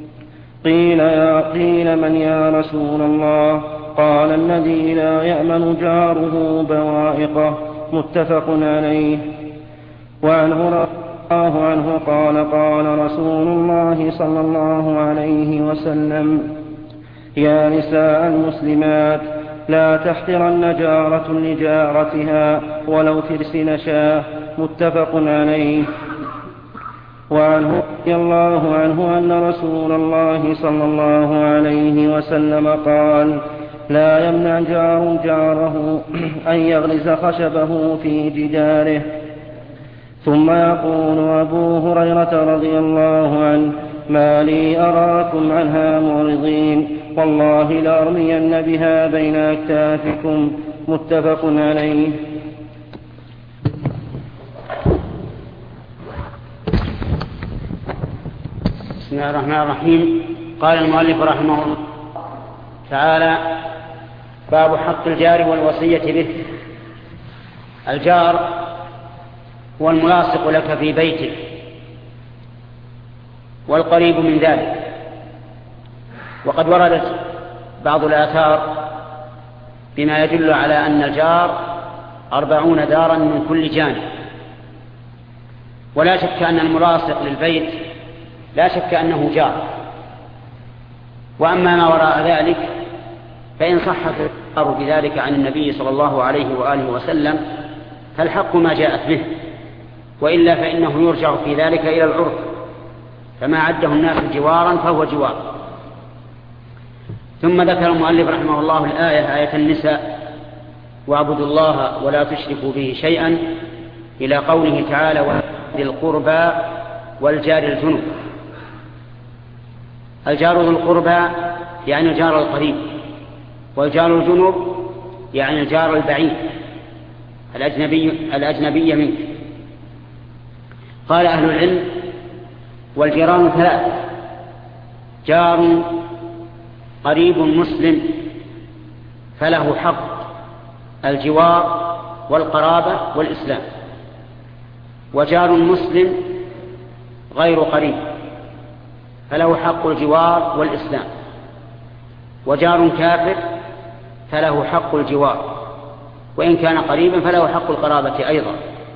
قيل من يا رسول الله؟ قال: الذي لا يأمن جاره بوائقه. متفق عليه. وعنه رضي الله عنه قال: قال رسول الله صلى الله عليه وسلم: يا نساء المسلمات، لا تحقرن جارة لجارتها ولو ترسل شاة. متفق عليه. وعنه رضي الله عنه أن رسول الله صلى الله عليه وسلم قال: لا يمنع جار جاره أن يغرز خشبه في جداره. ثم يقول أبو هريرة رضي الله عنه: ما لي أراكم عنها معرضين، والله لأرمين بها بين أكتافكم. متفق عليه. بسم الله الرحمن الرحيم. قال المؤلف رحمه الله تعالى: باب حق الجار والوصية به. الجار هو الملاصق لك في بيتك والقريب من ذلك. وقد وردت بعض الآثار بما يدل على أن الجار 40 دارا من كل جانب. ولا شك أن الملاصق للبيت لا شك أنه جار. وأما ما وراء ذلك فإن صح الخبر بذلك عن النبي صلى الله عليه وآله وسلم فالحق ما جاءت به، وإلا فإنه يرجع في ذلك إلى العرف، فما عده الناس جوارا فهو جوار. ثم ذكر المؤلف رحمه الله الآية، آية النساء: واعبدوا الله ولا تشركوا به شيئا، إلى قوله تعالى: وذي القربى والجار الجنب. الجار ذو القربى يعني الجار القريب، والجار الجنب يعني الجار البعيد الأجنبي منك. قال أهل العلم: والجيران 3: جار قريب مسلم فله حق الجوار والقرابة والإسلام، وجار مسلم غير قريب فله حق الجوار والإسلام، وجار كافر فله حق الجوار وإن كان قريبا فله حق القرابة أيضا.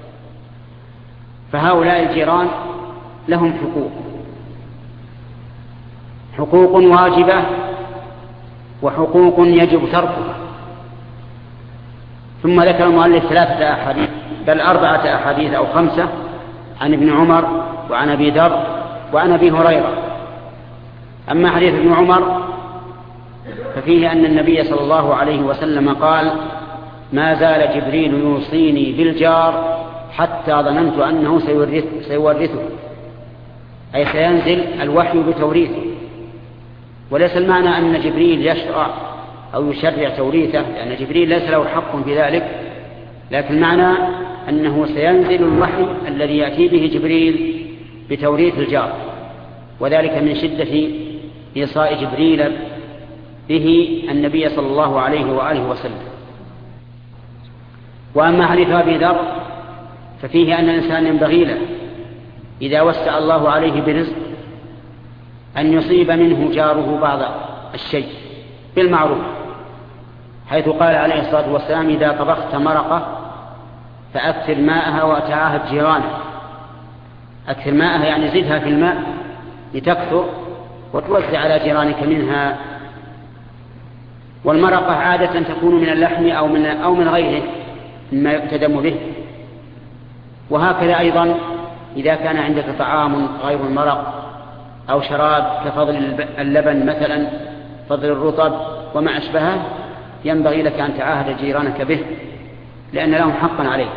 فهؤلاء الجيران لهم حقوق واجبة وحقوق يجب تركها. ثم ذكر المؤلف 3 أحاديث، بل 4 أحاديث أو 5 عن ابن عمر وعن أبي ذر وعن أبي هريرة. أما حديث ابن عمر ففيه أن النبي صلى الله عليه وسلم قال: ما زال جبريل يوصيني بالجار حتى ظننت أنه سيورثه، أي سينزل الوحي بتوريثه. وليس المعنى أن جبريل يشرع أو يشرع توريثه، لأن جبريل ليس له حق في ذلك، لكن المعنى أنه سينزل الوحي الذي يأتي به جبريل بتوريث الجار، وذلك من شدة إيصاء جبريل به النبي صلى الله عليه وآله وسلم. وأما حديث أبي ذر ففيه أن الإنسان ينبغي له إذا وسع الله عليه برزق أن يصيب منه جاره بعض الشيء بالمعروف، حيث قال عليه الصلاة والسلام: إذا طبخت مرقة فأكثر ماءها وتعاهد جيرانك. أكثر ماءها يعني زدها في الماء لتكثر وتوزع على جيرانك منها. والمرقة عادة تكون من اللحم أو من غيره مما يقتدم به. وهكذا أيضا إذا كان عندك طعام غير المرق أو شراب كفضل اللبن مثلا، فضل الرطب وما أشبهه، ينبغي لك أن تعاهد جيرانك به لأن لهم حقا عليه.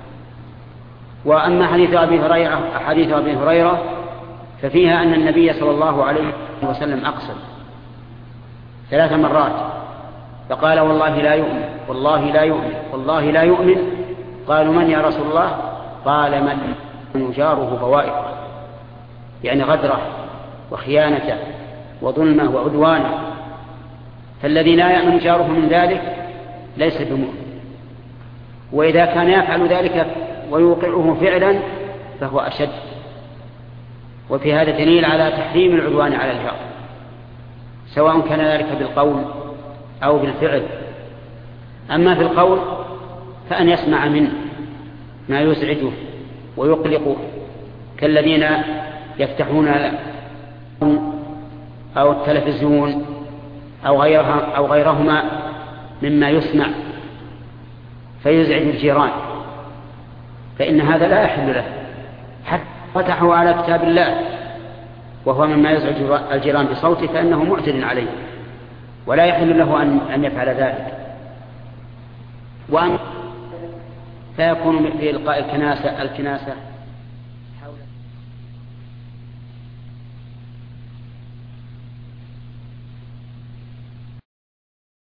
وأما حديث أبي هريرة ففيها أن النبي صلى الله عليه وسلم أقسم 3 مرات فقال: والله لا يؤمن، والله لا يؤمن، والله لا يؤمن. قالوا: من يا رسول الله؟ قال: من جاره بوائقه، يعني غدره وخيانته وظلمه وعدوانه. فالذي لا يأمن جاره من ذلك ليس بمؤمن، وإذا كان يفعل ذلك ويوقعه فعلا فهو أشد. وفي هذا دليل على تحريم العدوان على الجار، سواء كان ذلك بالقول أو بالفعل. أما في القول فأن يسمع منه ما يزعجه ويقلقه، كالذين يفتحون أو التلفزيون أو غيرهما مما يسمع فيزعج الجيران، فإن هذا لا يحل له، حتى فتحوا على كتاب الله وهو مما يزعج الجيران بصوته فإنه معتد عليه ولا يحل له أن يفعل ذلك. وأن فيكون بإلقاء الكناسة حول